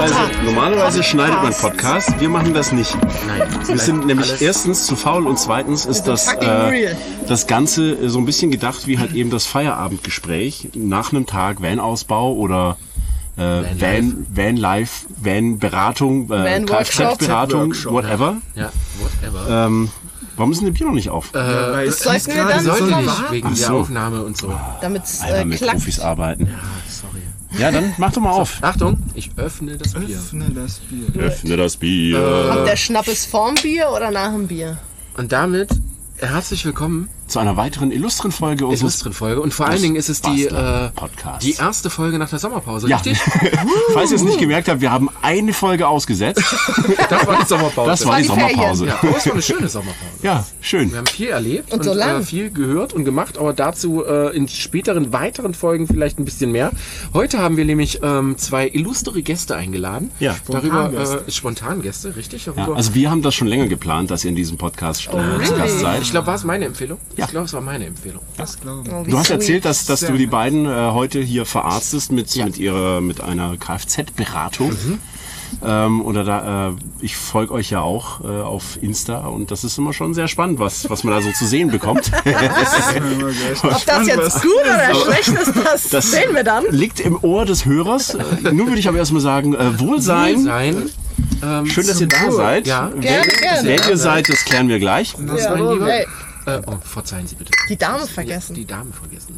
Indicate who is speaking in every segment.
Speaker 1: Normalerweise schneidet man Podcast, wir machen das nicht.
Speaker 2: Nein.
Speaker 1: Wir sind nämlich erstens zu faul und zweitens ist das Ganze so ein bisschen gedacht wie halt eben das Feierabendgespräch nach einem Tag Van-Ausbau oder Van-Life, Van-Beratung, Kfz-Beratung, whatever.
Speaker 2: Ja, whatever.
Speaker 1: Warum ist denn das Bier noch nicht auf?
Speaker 3: Das sollten wir dann
Speaker 2: nicht, wegen der Aufnahme und so.
Speaker 3: Damit es
Speaker 1: mit
Speaker 3: klappt.
Speaker 1: Profis arbeiten.
Speaker 2: Ja, sorry.
Speaker 1: Ja, dann mach doch mal auf.
Speaker 2: Achtung, ich öffne das Bier.
Speaker 1: Öffne das Bier.
Speaker 3: Kommt der Schnappes vorm Bier oder nach dem Bier?
Speaker 2: Und damit herzlich willkommen
Speaker 1: zu einer weiteren illustren Folge unseres
Speaker 2: Folge. Und vor allen Dingen ist es die
Speaker 1: Podcasts.
Speaker 2: erste Folge nach der Sommerpause,
Speaker 1: ja.
Speaker 2: richtig?
Speaker 1: Falls ihr es nicht gemerkt habt, wir haben eine Folge ausgesetzt.
Speaker 2: Das war die Sommerpause.
Speaker 1: Das war die Sommerpause.
Speaker 2: Ja, aber es war eine schöne Sommerpause.
Speaker 1: Ja, schön.
Speaker 2: Wir haben viel erlebt
Speaker 3: und so lang.
Speaker 2: Viel gehört und gemacht, aber dazu in späteren, weiteren Folgen vielleicht ein bisschen mehr. Heute haben wir nämlich zwei illustre Gäste eingeladen.
Speaker 1: Ja.
Speaker 2: Spontangäste, richtig?
Speaker 1: Ja, also wir haben das schon länger geplant, dass ihr in diesem Podcast seid.
Speaker 2: Ich glaube, war es meine Empfehlung?
Speaker 1: Ja.
Speaker 2: Ich glaube, es war meine Empfehlung.
Speaker 3: Oh,
Speaker 1: Du hast erzählt, dass du die beiden heute hier verarztest mit einer Kfz-Beratung. Ich folge euch ja auch auf Insta und das ist immer schon sehr spannend, was man da so zu sehen bekommt.
Speaker 3: Ob das jetzt gut oder schlecht ist, das sehen wir dann.
Speaker 1: Liegt im Ohr des Hörers. Nun würde ich aber erstmal sagen, Wohlsein. Schön, dass ihr da seid.
Speaker 2: Ja,
Speaker 3: gerne.
Speaker 1: Wer ihr seid, das klären wir gleich.
Speaker 3: Ja, hey.
Speaker 2: Verzeihen Sie bitte.
Speaker 3: Die Dame vergessen.
Speaker 2: Die Dame vergessen.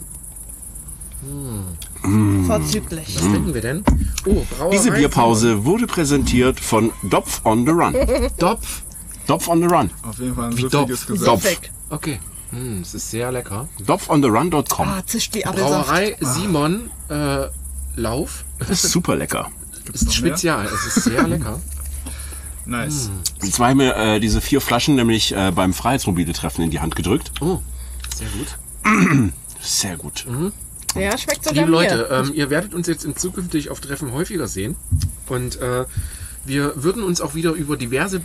Speaker 3: Vorzüglich.
Speaker 2: Was trinken wir denn? Oh, Brauerei.
Speaker 1: Diese Bierpause wurde präsentiert von Dopf on the Run. Dopf on the Run.
Speaker 4: Auf jeden Fall ein
Speaker 2: Wie
Speaker 4: süffiges Gesicht.
Speaker 1: Dopf.
Speaker 2: Okay. Es ist sehr lecker.
Speaker 1: DopfontheRun.com.
Speaker 3: Zischt wie Apfelsaft.
Speaker 2: Brauerei Simon Lauf.
Speaker 1: Das ist super lecker.
Speaker 2: Ist spezial. Es ist sehr lecker.
Speaker 4: Nice.
Speaker 1: Und zwar haben wir diese 4 Flaschen nämlich beim Freiheitsmobile-Treffen in die Hand gedrückt.
Speaker 2: Oh, sehr gut.
Speaker 1: Sehr gut.
Speaker 3: Ja, schmeckt sogar
Speaker 2: Liebe
Speaker 3: mir.
Speaker 2: Leute, ihr werdet uns jetzt in zukünftig auf Treffen häufiger sehen. Und wir würden uns auch wieder über diverse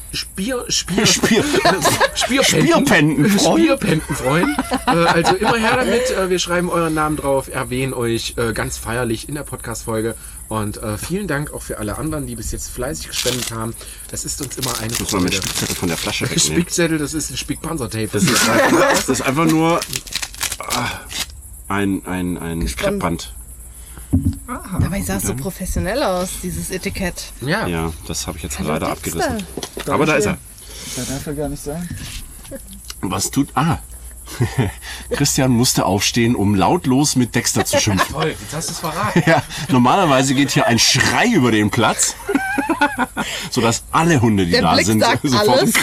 Speaker 2: Spierpenden freuen. Also immer her damit. Wir schreiben euren Namen drauf, erwähnen euch ganz feierlich in der Podcast-Folge. Und vielen Dank auch für alle anderen, die bis jetzt fleißig gespendet haben. Das ist uns immer eine
Speaker 1: Muss man mit Spickzettel von der Flasche wegnehmen.
Speaker 2: Spickzettel, das ist ein Spickpanzertape.
Speaker 1: Das ist einfach nur ein Kreppband.
Speaker 3: Dabei sah es so professionell aus, dieses Etikett.
Speaker 2: Ja.
Speaker 1: Ja, das habe ich jetzt
Speaker 3: Hallo,
Speaker 1: leider
Speaker 3: Dexter.
Speaker 1: abgerissen. Aber da ist er.
Speaker 4: Das darf ja gar nicht sein.
Speaker 1: Was tut... Christian musste aufstehen, um lautlos mit Dexter zu schimpfen.
Speaker 2: Toll, jetzt hast du es verraten.
Speaker 1: Ja, normalerweise geht hier ein Schrei über den Platz, sodass alle Hunde, die
Speaker 3: Der
Speaker 1: da
Speaker 3: Blick
Speaker 1: sind,
Speaker 3: sagt
Speaker 1: sofort...
Speaker 3: alles.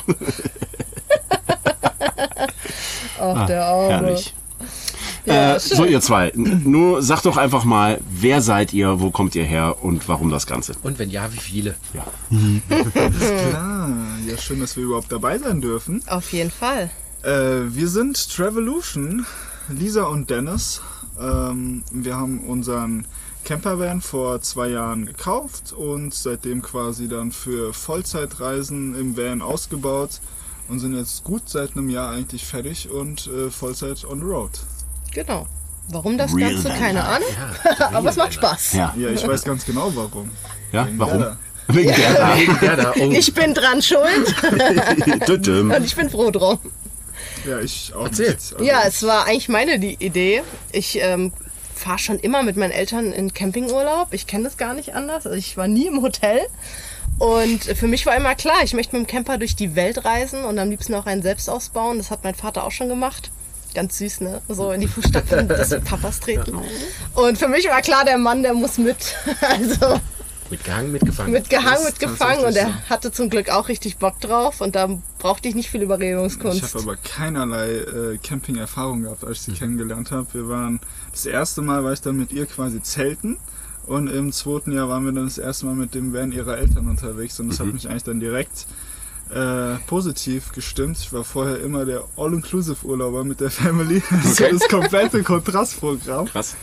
Speaker 3: Ach, der Arme.
Speaker 1: Herrlich.
Speaker 3: Ja,
Speaker 1: So, ihr zwei, nur sagt doch einfach mal, wer seid ihr, wo kommt ihr her und warum das Ganze?
Speaker 2: Und wenn ja, wie viele?
Speaker 1: Ja.
Speaker 4: Klar, ja schön, dass wir überhaupt dabei sein dürfen.
Speaker 3: Auf jeden Fall.
Speaker 4: Wir sind Travolution, Lisa und Dennis. Wir haben unseren Campervan vor 2 Jahren gekauft und seitdem quasi dann für Vollzeitreisen im Van ausgebaut und sind jetzt gut seit einem Jahr eigentlich fertig und Vollzeit on the road.
Speaker 3: Genau. Warum das
Speaker 1: Real
Speaker 3: Ganze?
Speaker 1: Van
Speaker 3: Keine Ahnung.
Speaker 2: Ja,
Speaker 3: Aber es macht Spaß.
Speaker 1: Ja,
Speaker 4: Ja, ich weiß ganz genau warum.
Speaker 1: ja
Speaker 4: Wegen
Speaker 1: warum?
Speaker 4: Gerda.
Speaker 1: Wegen der
Speaker 2: Wegen der da. Oh.
Speaker 3: Ich bin dran schuld
Speaker 1: da.
Speaker 3: und ich bin froh drum.
Speaker 4: Ja, ich auch
Speaker 2: Erzähl.
Speaker 4: nicht. Also,
Speaker 3: Ja, es war eigentlich meine Idee. Ich fahre schon immer mit meinen Eltern in Campingurlaub. Ich kenne das gar nicht anders. Also ich war nie im Hotel. Und für mich war immer klar, ich möchte mit dem Camper durch die Welt reisen und am liebsten auch einen selbst ausbauen. Das hat mein Vater auch schon gemacht. Ganz süß, ne? So in die Fußstapfen des Papas treten. Und für mich war klar, der Mann, der muss mit. Also
Speaker 2: Mitgehangen, mitgefangen.
Speaker 3: mitgehangen,
Speaker 4: Das ist
Speaker 3: mitgefangen. Und
Speaker 4: tatsächlich
Speaker 3: er hatte zum Glück auch richtig Bock drauf. Und da brauchte ich nicht viel Überredungskunst.
Speaker 4: Ich habe aber keinerlei Camping-Erfahrung gehabt, als ich sie kennengelernt habe. Das erste Mal war ich dann mit ihr quasi zelten und im 2. Jahr waren wir dann das erste Mal mit dem Van ihrer Eltern unterwegs und das hat mich eigentlich dann direkt positiv gestimmt. Ich war vorher immer der All-Inclusive-Urlauber mit der Family. Das
Speaker 1: Okay.
Speaker 4: ist das komplette Kontrastprogramm.
Speaker 1: Krass.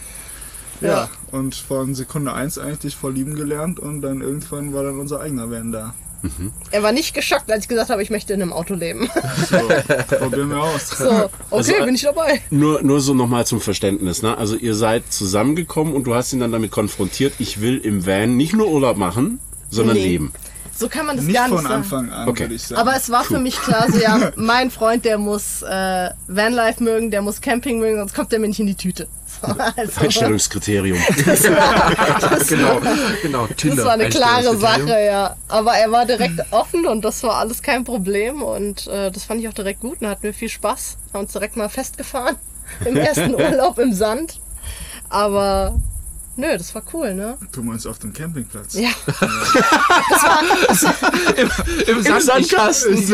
Speaker 4: Ja, und von Sekunde 1 eigentlich dich voll lieben gelernt und dann irgendwann war dann unser eigener Van da.
Speaker 3: Er war nicht geschockt, als ich gesagt habe, ich möchte in einem Auto leben.
Speaker 4: So, probieren wir aus.
Speaker 3: So, okay, bin ich dabei.
Speaker 1: Nur so nochmal zum Verständnis. Ne? Also ihr seid zusammengekommen und du hast ihn dann damit konfrontiert, ich will im Van nicht nur Urlaub machen, sondern leben.
Speaker 3: So kann man das
Speaker 4: Nicht
Speaker 3: gar nicht
Speaker 4: von
Speaker 3: sagen.
Speaker 4: Anfang an, würde ich sagen.
Speaker 3: Aber es war für mich klar, so ja, mein Freund, der muss Vanlife mögen, der muss Camping mögen, sonst kommt der mir nicht in die Tüte. So, also,
Speaker 1: Einstellungskriterium.
Speaker 2: Genau, Tinder.
Speaker 3: das war eine klare
Speaker 2: Einstellungskriterium.
Speaker 3: Sache, ja. Aber er war direkt offen und das war alles kein Problem und das fand ich auch direkt gut und hatten wir viel Spaß. Haben uns direkt mal festgefahren im ersten Urlaub im Sand. Aber nö, das war cool, ne?
Speaker 4: Du meinst auf dem Campingplatz?
Speaker 3: Ja.
Speaker 2: Im Sandkasten.
Speaker 4: Ich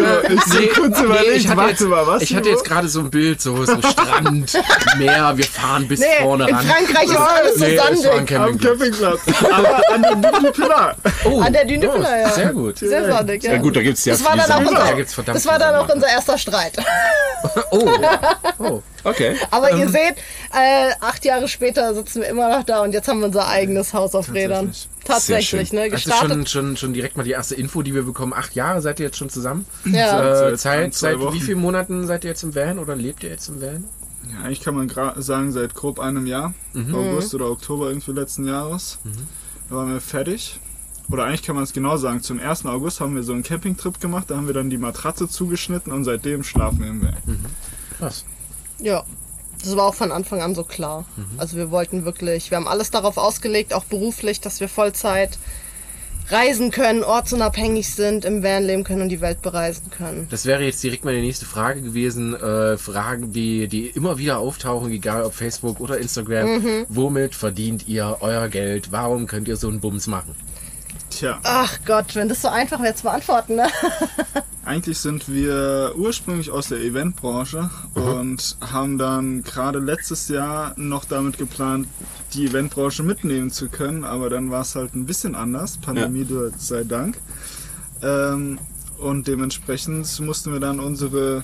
Speaker 2: hatte jetzt gerade so ein Bild, so ein Strand, Meer, wir fahren bis vorne
Speaker 3: in
Speaker 2: ran.
Speaker 3: Frankreich ist alles so
Speaker 2: es war ein
Speaker 3: sandig.
Speaker 4: Am
Speaker 2: Campingplatz.
Speaker 4: Campingplatz. Aber an der Dune Pilar.
Speaker 2: Oh,
Speaker 3: An der Dune Pilar, ja.
Speaker 2: Sehr gut.
Speaker 3: Sehr sandig, ja.
Speaker 1: Ja gut, da gibt es ja
Speaker 3: Das war dann auch
Speaker 2: Da gibt's verdammt
Speaker 3: das war dann
Speaker 2: viel
Speaker 3: auch unser erster Streit.
Speaker 2: Oh.
Speaker 1: Okay.
Speaker 3: Aber ihr seht, 8 Jahre später sitzen wir immer noch da und jetzt haben wir unser eigenes Haus auf Rädern. Tatsächlich,
Speaker 1: Sehr
Speaker 3: ne?
Speaker 2: Das ist
Speaker 3: Gestartet.
Speaker 2: schon direkt mal die erste Info, die wir bekommen. 8 Jahre seid ihr jetzt schon zusammen?
Speaker 3: Ja.
Speaker 4: Jetzt
Speaker 2: Seit
Speaker 4: 2 Wochen.
Speaker 2: wie vielen Monaten seid ihr jetzt im Van oder lebt ihr jetzt im Van?
Speaker 4: Ja, eigentlich kann man sagen, seit grob einem Jahr. August oder Oktober irgendwie letzten Jahres. Da waren wir fertig. Oder eigentlich kann man es genau sagen, zum 1. August haben wir so einen Campingtrip gemacht, da haben wir dann die Matratze zugeschnitten und seitdem schlafen wir im Van.
Speaker 2: Krass.
Speaker 3: Ja. Das war auch von Anfang an so klar. Also wir wollten wirklich, wir haben alles darauf ausgelegt, auch beruflich, dass wir Vollzeit reisen können, ortsunabhängig sind, im Van leben können und die Welt bereisen können.
Speaker 2: Das wäre jetzt direkt meine nächste Frage gewesen. Fragen, die immer wieder auftauchen, egal ob Facebook oder Instagram. Womit verdient ihr euer Geld? Warum könnt ihr so einen Bums machen?
Speaker 4: Tja,
Speaker 3: Ach Gott, wenn das so einfach wäre zu beantworten, ne?
Speaker 4: eigentlich sind wir ursprünglich aus der Eventbranche und haben dann gerade letztes Jahr noch damit geplant, die Eventbranche mitnehmen zu können, aber dann war es halt ein bisschen anders, Pandemie sei Dank. Und dementsprechend mussten wir dann unsere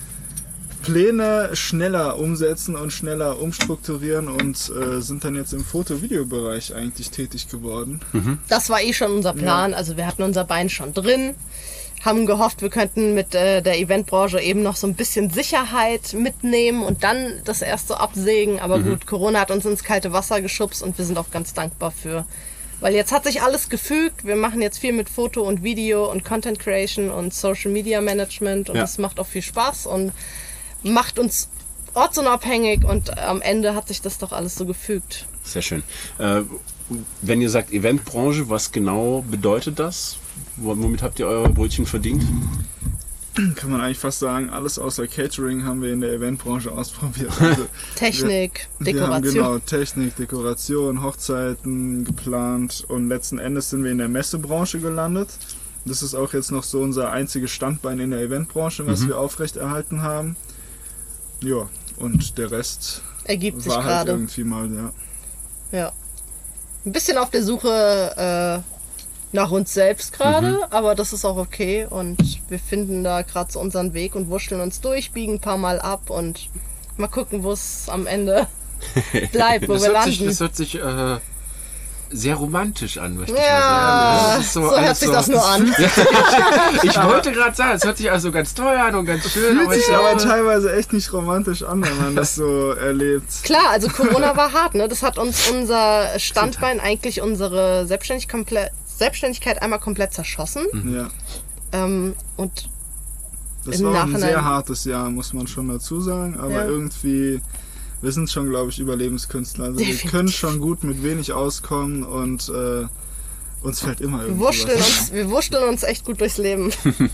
Speaker 4: Pläne schneller umsetzen und schneller umstrukturieren und sind dann jetzt im Foto-Video-Bereich eigentlich tätig geworden.
Speaker 3: Das war schon unser Plan. Also wir hatten unser Bein schon drin, haben gehofft, wir könnten mit der Eventbranche eben noch so ein bisschen Sicherheit mitnehmen und dann das erst so absägen. Aber gut, Corona hat uns ins kalte Wasser geschubst und wir sind auch ganz dankbar für. Weil jetzt hat sich alles gefügt. Wir machen jetzt viel mit Foto und Video und Content Creation und Social Media Management und das macht auch viel Spaß und macht uns ortsunabhängig und am Ende hat sich das doch alles so gefügt.
Speaker 1: Sehr schön. Wenn ihr sagt Eventbranche, was genau bedeutet das? Womit habt ihr eure Brötchen verdient?
Speaker 4: Kann man eigentlich fast sagen, alles außer Catering haben wir in der Eventbranche ausprobiert. Also
Speaker 3: Technik,
Speaker 4: wir haben
Speaker 3: Dekoration.
Speaker 4: genau Technik, Dekoration, Hochzeiten geplant und letzten Endes sind wir in der Messebranche gelandet. Das ist auch jetzt noch so unser einziges Standbein in der Eventbranche, was wir aufrechterhalten haben. Ja, und der Rest
Speaker 3: Ergibt sich
Speaker 4: war halt
Speaker 3: gerade.
Speaker 4: irgendwie mal, ja.
Speaker 3: Ja. Ein bisschen auf der Suche nach uns selbst gerade, aber das ist auch okay und wir finden da gerade so unseren Weg und wurschteln uns durch, biegen ein paar Mal ab und mal gucken, wo es am Ende bleibt, wo wir landen.
Speaker 2: Das hört sich sehr romantisch an, möchte ich
Speaker 3: Ja,
Speaker 2: mal sagen. Das ist
Speaker 3: so hört
Speaker 2: alles
Speaker 3: sich das nur an.
Speaker 2: Ich wollte gerade sagen, es hört sich also ganz toll an und ganz schön,
Speaker 4: Fühlt
Speaker 2: aber ich
Speaker 4: sich aber
Speaker 2: glaube,
Speaker 4: teilweise echt nicht romantisch an, wenn man das so erlebt.
Speaker 3: Klar, also Corona war hart, ne? Das hat uns unser Standbein, eigentlich unsere Selbstständigkeit einmal komplett zerschossen.
Speaker 4: Ja.
Speaker 3: Und
Speaker 4: Das
Speaker 3: Im
Speaker 4: war auch ein
Speaker 3: Nachhinein.
Speaker 4: sehr hartes Jahr, muss man schon dazu sagen, aber
Speaker 3: Ja.
Speaker 4: irgendwie, wir sind schon, glaube ich, Überlebenskünstler. Also wir
Speaker 3: Definitiv.
Speaker 4: können schon gut mit wenig auskommen und uns fällt immer
Speaker 3: wir
Speaker 4: irgendwie
Speaker 3: wurschteln uns echt gut durchs Leben.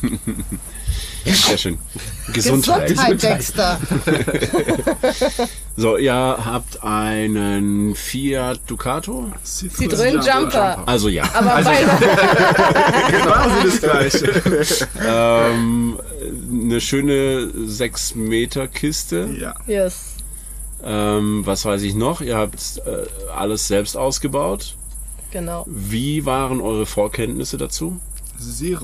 Speaker 1: Sehr schön. Gesundheit.
Speaker 3: Dexter.
Speaker 1: So, ihr habt einen Fiat Ducato?
Speaker 3: Citroën Jumper.
Speaker 1: Also ja.
Speaker 3: Aber beide.
Speaker 4: Quasi das Gleiche.
Speaker 1: Eine schöne 6 Meter Kiste.
Speaker 4: Ja.
Speaker 3: Yes.
Speaker 1: Was weiß ich noch? Ihr habt alles selbst ausgebaut.
Speaker 3: Genau.
Speaker 1: Wie waren eure Vorkenntnisse dazu?
Speaker 4: Zero.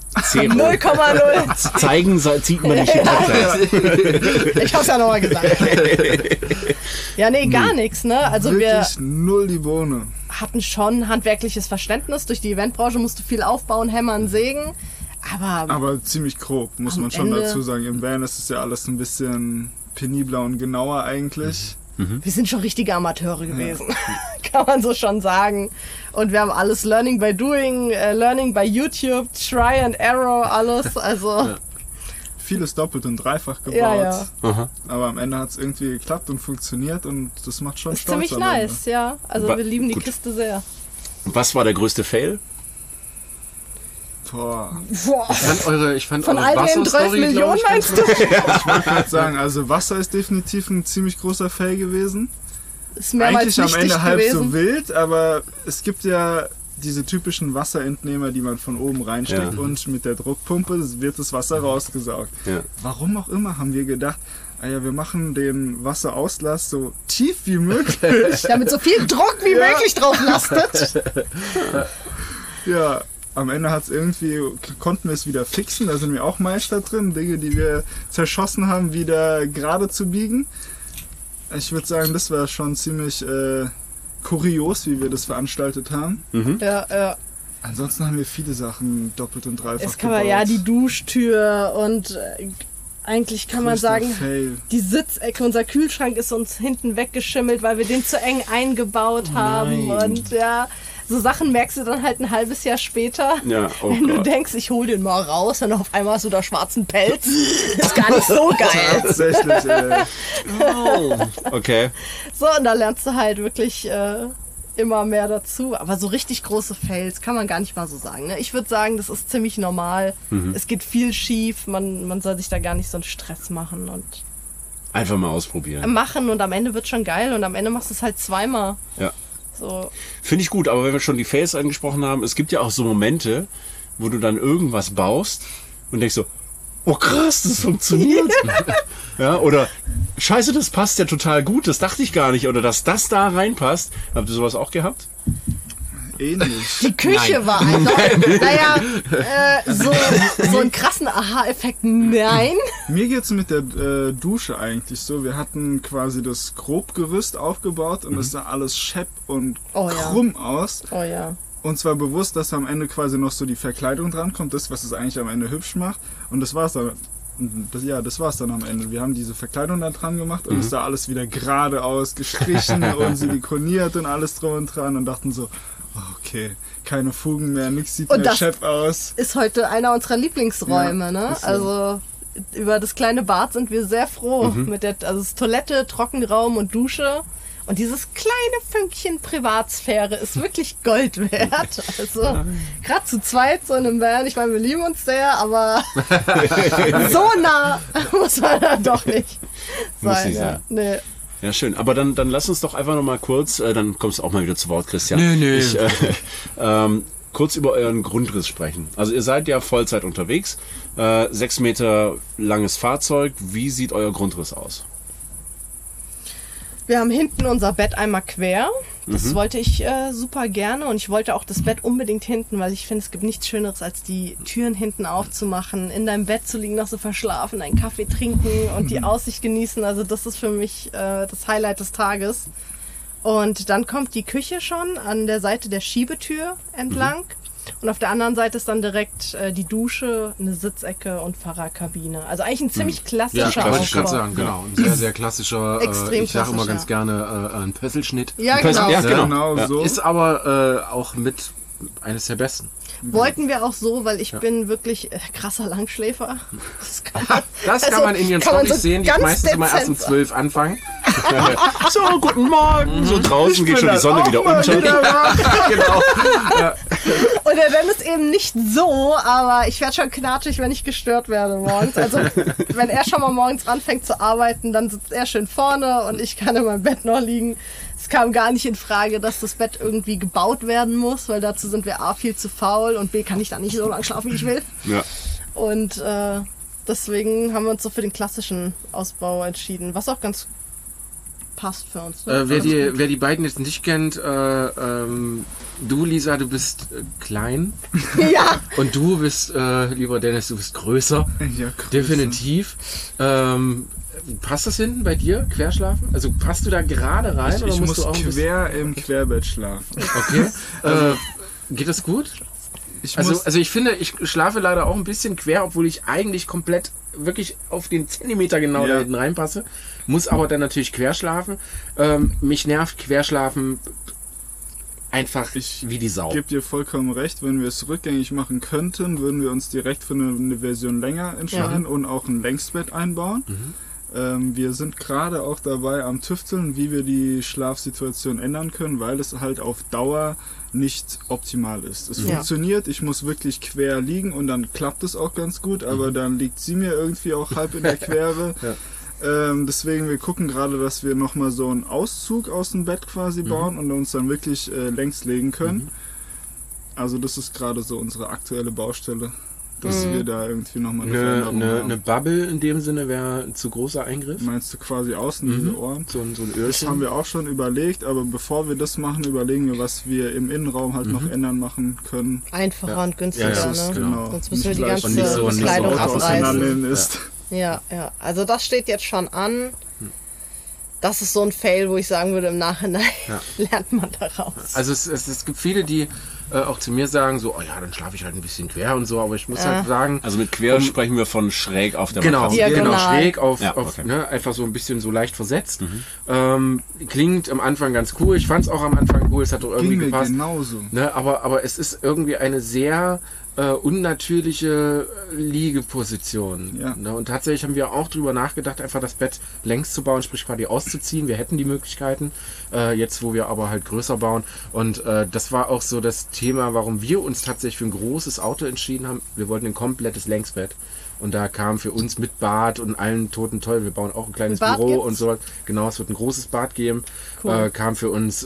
Speaker 1: 0.
Speaker 3: 0,0.
Speaker 1: Zeigen zieht man nicht den Podcast.
Speaker 3: Ich hab's ja nochmal gesagt. Ja, nee, gar nichts, ne? Also
Speaker 4: Wirklich null die Bohne.
Speaker 3: hatten schon handwerkliches Verständnis. Durch die Eventbranche musst du viel aufbauen, hämmern, sägen.
Speaker 4: Aber ziemlich grob, muss man schon
Speaker 3: Ende
Speaker 4: dazu sagen. Im Van ist es ja alles ein bisschen penibler und genauer eigentlich.
Speaker 3: wir sind schon richtige Amateure gewesen. Kann man so schon sagen. Und wir haben alles Learning by Doing, Learning by YouTube, Try and Error, alles. Also
Speaker 4: Vieles doppelt und dreifach gebaut.
Speaker 3: Ja.
Speaker 1: Aha.
Speaker 4: Aber am Ende hat es irgendwie geklappt und funktioniert und das macht schon
Speaker 3: ist
Speaker 4: Stolz.
Speaker 3: ziemlich
Speaker 4: am
Speaker 3: nice, ja. Also wir lieben die
Speaker 1: Gut.
Speaker 3: Kiste sehr.
Speaker 1: Was war der größte Fail?
Speaker 4: Ende. Boah.
Speaker 3: Boah.
Speaker 2: Ich fand
Speaker 3: Von
Speaker 2: eure
Speaker 3: all den 12
Speaker 2: Wasserstory,
Speaker 3: Millionen
Speaker 2: glaub ich,
Speaker 3: meinst du?
Speaker 4: Ich wollte gerade sagen, also Wasser ist definitiv ein ziemlich großer Fail gewesen.
Speaker 3: Ist mehrmals
Speaker 4: Eigentlich am
Speaker 3: nicht
Speaker 4: Ende
Speaker 3: dicht
Speaker 4: halb
Speaker 3: gewesen.
Speaker 4: so wild, aber es gibt ja diese typischen Wasserentnehmer, die man von oben reinsteckt
Speaker 1: Ja.
Speaker 4: und mit der Druckpumpe wird das Wasser rausgesaugt.
Speaker 1: Ja.
Speaker 4: Warum auch immer haben wir gedacht, wir machen den Wasserauslass so tief wie möglich.
Speaker 3: Damit so viel Druck wie möglich drauf lastet.
Speaker 4: Ja, am Ende konnten wir es wieder fixen, da sind wir auch Meister drin, Dinge, die wir zerschossen haben, wieder gerade zu biegen. Ich würde sagen, das war schon ziemlich kurios, wie wir das veranstaltet haben.
Speaker 3: Ja.
Speaker 4: Ansonsten haben wir viele Sachen doppelt und dreifach
Speaker 3: Es kann man ja die Duschtür und eigentlich kann man sagen,
Speaker 4: Fail.
Speaker 3: die Sitzecke, unser Kühlschrank ist uns hinten weggeschimmelt, weil wir den zu eng eingebaut haben.
Speaker 1: nein.
Speaker 3: Und ja, so Sachen merkst du dann halt ein halbes Jahr später.
Speaker 1: Ja, oh
Speaker 3: wenn du
Speaker 1: Gott.
Speaker 3: denkst, ich hol den mal raus, dann auf einmal hast du da schwarzen Pelz. Ist gar nicht so geil.
Speaker 4: Tatsächlich,
Speaker 1: Okay.
Speaker 3: So, und da lernst du halt wirklich immer mehr dazu. Aber so richtig große Fails kann man gar nicht mal so sagen. Ne? Ich würde sagen, das ist ziemlich normal. Es geht viel schief. Man soll sich da gar nicht so einen Stress machen und
Speaker 1: Einfach mal ausprobieren.
Speaker 3: machen. Und am Ende wird schon geil. Und am Ende machst du es halt zweimal.
Speaker 1: Ja.
Speaker 3: So.
Speaker 1: Finde ich gut, aber wenn wir schon die Fails angesprochen haben, es gibt ja auch so Momente, wo du dann irgendwas baust und denkst so, oh krass, das funktioniert. Ja, oder scheiße, das passt ja total gut, das dachte ich gar nicht. Oder dass das da reinpasst. Habt ihr sowas auch gehabt?
Speaker 4: ähnlich.
Speaker 3: Die Küche war eindeutig. Naja, so einen krassen Aha-Effekt, nein.
Speaker 4: Mir geht's mit der Dusche eigentlich so. Wir hatten quasi das Grobgerüst aufgebaut und es sah alles schepp und
Speaker 3: Oh ja.
Speaker 4: krumm aus.
Speaker 3: Oh ja.
Speaker 4: Und zwar bewusst, dass am Ende quasi noch so die Verkleidung drankommt, das, was es eigentlich am Ende hübsch macht. Und das war's dann. Das war's dann am Ende. Wir haben diese Verkleidung da dran gemacht und es sah alles wieder geradeaus gestrichen und silikoniert und alles drum und dran und dachten so, okay, keine Fugen mehr, nichts sieht
Speaker 3: Und
Speaker 4: mehr
Speaker 3: das
Speaker 4: schepp aus.
Speaker 3: Ist heute einer unserer Lieblingsräume,
Speaker 4: Ja,
Speaker 3: ne?
Speaker 4: ist so.
Speaker 3: Also über das kleine Bad sind wir sehr froh. Also es ist Toilette, Trockenraum und Dusche. Und dieses kleine Fünkchen Privatsphäre ist wirklich Gold wert. Also gerade zu zweit so in einem Van, ich meine, wir lieben uns sehr, aber so nah muss man dann doch nicht
Speaker 1: Muss
Speaker 3: sein.
Speaker 1: nicht
Speaker 3: Ja.
Speaker 1: sein.
Speaker 3: Nee.
Speaker 1: Ja, schön. Aber dann lass uns doch einfach noch mal kurz, dann kommst du auch mal wieder zu Wort, Christian.
Speaker 2: Nö.
Speaker 1: Ich, kurz über euren Grundriss sprechen. Also ihr seid ja Vollzeit unterwegs, 6 Meter langes Fahrzeug. Wie sieht euer Grundriss aus?
Speaker 3: Wir haben hinten unser Bett einmal quer. Das wollte ich super gerne und ich wollte auch das Bett unbedingt hinten, weil ich finde, es gibt nichts Schöneres, als die Türen hinten aufzumachen, in deinem Bett zu liegen, noch so verschlafen, einen Kaffee trinken und die Aussicht genießen. Also das ist für mich das Highlight des Tages. Und dann kommt die Küche schon an der Seite der Schiebetür entlang. Und auf der anderen Seite ist dann direkt die Dusche, eine Sitzecke und Fahrerkabine. Also eigentlich ein ziemlich klassischer
Speaker 2: wollte ich gerade
Speaker 3: Aufbau.
Speaker 2: sagen, genau. Ein sehr, sehr klassischer,
Speaker 3: Extrem
Speaker 2: ich sage immer
Speaker 3: klassisch,
Speaker 2: ganz gerne, ein Pösselschnitt.
Speaker 3: Ja, genau.
Speaker 1: Ja, genau.
Speaker 4: Genau
Speaker 1: Ja.
Speaker 4: so.
Speaker 2: Ist aber auch mit eines der besten.
Speaker 3: Wollten wir auch so, weil ich bin wirklich krasser Langschläfer. Das kann man,
Speaker 2: Das kann
Speaker 3: also,
Speaker 2: man in ihren
Speaker 3: kann man
Speaker 2: Storys
Speaker 3: so
Speaker 2: sehen, die
Speaker 3: ganz
Speaker 2: meistens immer erst um
Speaker 3: dezent
Speaker 2: 12 anfangen.
Speaker 1: So, guten Morgen. So draußen geht schon die Sonne wieder unter.
Speaker 2: Genau.
Speaker 3: Und der Van ist eben nicht so, aber ich werde schon knatschig, wenn ich gestört werde morgens. Also wenn er schon mal morgens anfängt zu arbeiten, dann sitzt er schön vorne und ich kann in meinem Bett noch liegen. Es kam gar nicht in Frage, dass das Bett irgendwie gebaut werden muss, weil dazu sind wir A, viel zu faul und B, kann ich da nicht so lange schlafen, wie ich will.
Speaker 1: Ja.
Speaker 3: Und deswegen haben wir uns so für den klassischen Ausbau entschieden, was auch ganz passt für uns. Ne?
Speaker 2: Wer die beiden jetzt nicht kennt, Du, Lisa, du bist klein.
Speaker 3: Ja.
Speaker 2: Und du bist, lieber Dennis, du bist größer.
Speaker 4: Ja, größer.
Speaker 2: Definitiv. Passt das hinten bei dir, querschlafen? Also passt du da gerade rein?
Speaker 4: Ich
Speaker 2: oder musst
Speaker 4: muss
Speaker 2: du auch ein bisschen-
Speaker 4: quer im Querbett schlafen.
Speaker 2: Okay. Geht das gut? Also ich finde, ich schlafe leider auch ein bisschen quer, obwohl ich eigentlich komplett wirklich auf den Zentimeter genau da hinten reinpasse. Muss aber dann natürlich quer schlafen. Mich nervt Querschlafen einfach wie die Sau.
Speaker 4: Ich gebe dir vollkommen recht, wenn wir es rückgängig machen könnten, würden wir uns direkt für eine Version länger entscheiden und auch ein Längsbett einbauen. Wir sind gerade auch dabei am Tüfteln, wie wir die Schlafsituation ändern können, weil es halt auf Dauer nicht optimal ist. Es funktioniert, ich muss wirklich quer liegen und dann klappt es auch ganz gut, aber dann liegt sie mir irgendwie auch halb in der Quere. Deswegen, wir gucken gerade, dass wir nochmal so einen Auszug aus dem Bett quasi bauen und uns dann wirklich längs legen können. Also das ist gerade so unsere aktuelle Baustelle, dass wir da irgendwie nochmal eine Veränderung haben.
Speaker 2: Eine Bubble in dem Sinne wäre ein zu großer Eingriff?
Speaker 4: Meinst du quasi außen diese Ohren?
Speaker 2: So ein
Speaker 4: Das
Speaker 2: Öhrchen?
Speaker 4: haben wir auch schon überlegt, aber bevor wir das machen, überlegen wir, was wir im Innenraum halt noch ändern machen können.
Speaker 3: Einfacher und günstiger,
Speaker 2: Ja,
Speaker 3: ne?
Speaker 2: genau.
Speaker 3: Sonst müssen wir die
Speaker 4: gleich
Speaker 3: ganze
Speaker 2: nicht so
Speaker 3: Kleidung
Speaker 2: Auto
Speaker 3: abreißen.
Speaker 4: auseinandernehmen ist.
Speaker 3: Ja. Also das steht jetzt schon an. Das ist so ein Fail, wo ich sagen würde, im Nachhinein lernt man daraus.
Speaker 2: Also es gibt viele, die auch zu mir sagen, so, oh ja, dann schlafe ich halt ein bisschen quer und so, aber ich muss halt sagen,
Speaker 1: Also mit quer sprechen wir von schräg auf der
Speaker 2: genau,
Speaker 1: Matratze.
Speaker 3: Diagonal.
Speaker 2: schräg auf,
Speaker 1: Ja,
Speaker 2: auf
Speaker 1: okay.
Speaker 2: ne, einfach so ein bisschen so leicht versetzt. Klingt am Anfang ganz cool. Ich fand es auch am Anfang cool, es hat doch irgendwie
Speaker 4: Ging mir
Speaker 2: gepasst.
Speaker 4: genauso.
Speaker 2: Ne, aber es ist irgendwie eine sehr unnatürliche Liegeposition.
Speaker 4: Ja.
Speaker 2: Ne? Und tatsächlich haben wir auch drüber nachgedacht, einfach das Bett längs zu bauen, sprich quasi auszuziehen. Wir hätten die Möglichkeiten, jetzt wo wir aber halt größer bauen. Und das war auch so das Thema, warum wir uns tatsächlich für ein großes Auto entschieden haben. Wir wollten ein komplettes Längsbett. Und da kam für uns mit Bad und allen Toten toll. Wir bauen auch ein kleines
Speaker 3: Bad
Speaker 2: Büro
Speaker 3: gibt's?
Speaker 2: und so. Genau, es wird ein großes Bad geben.
Speaker 3: Cool.
Speaker 2: Kam für uns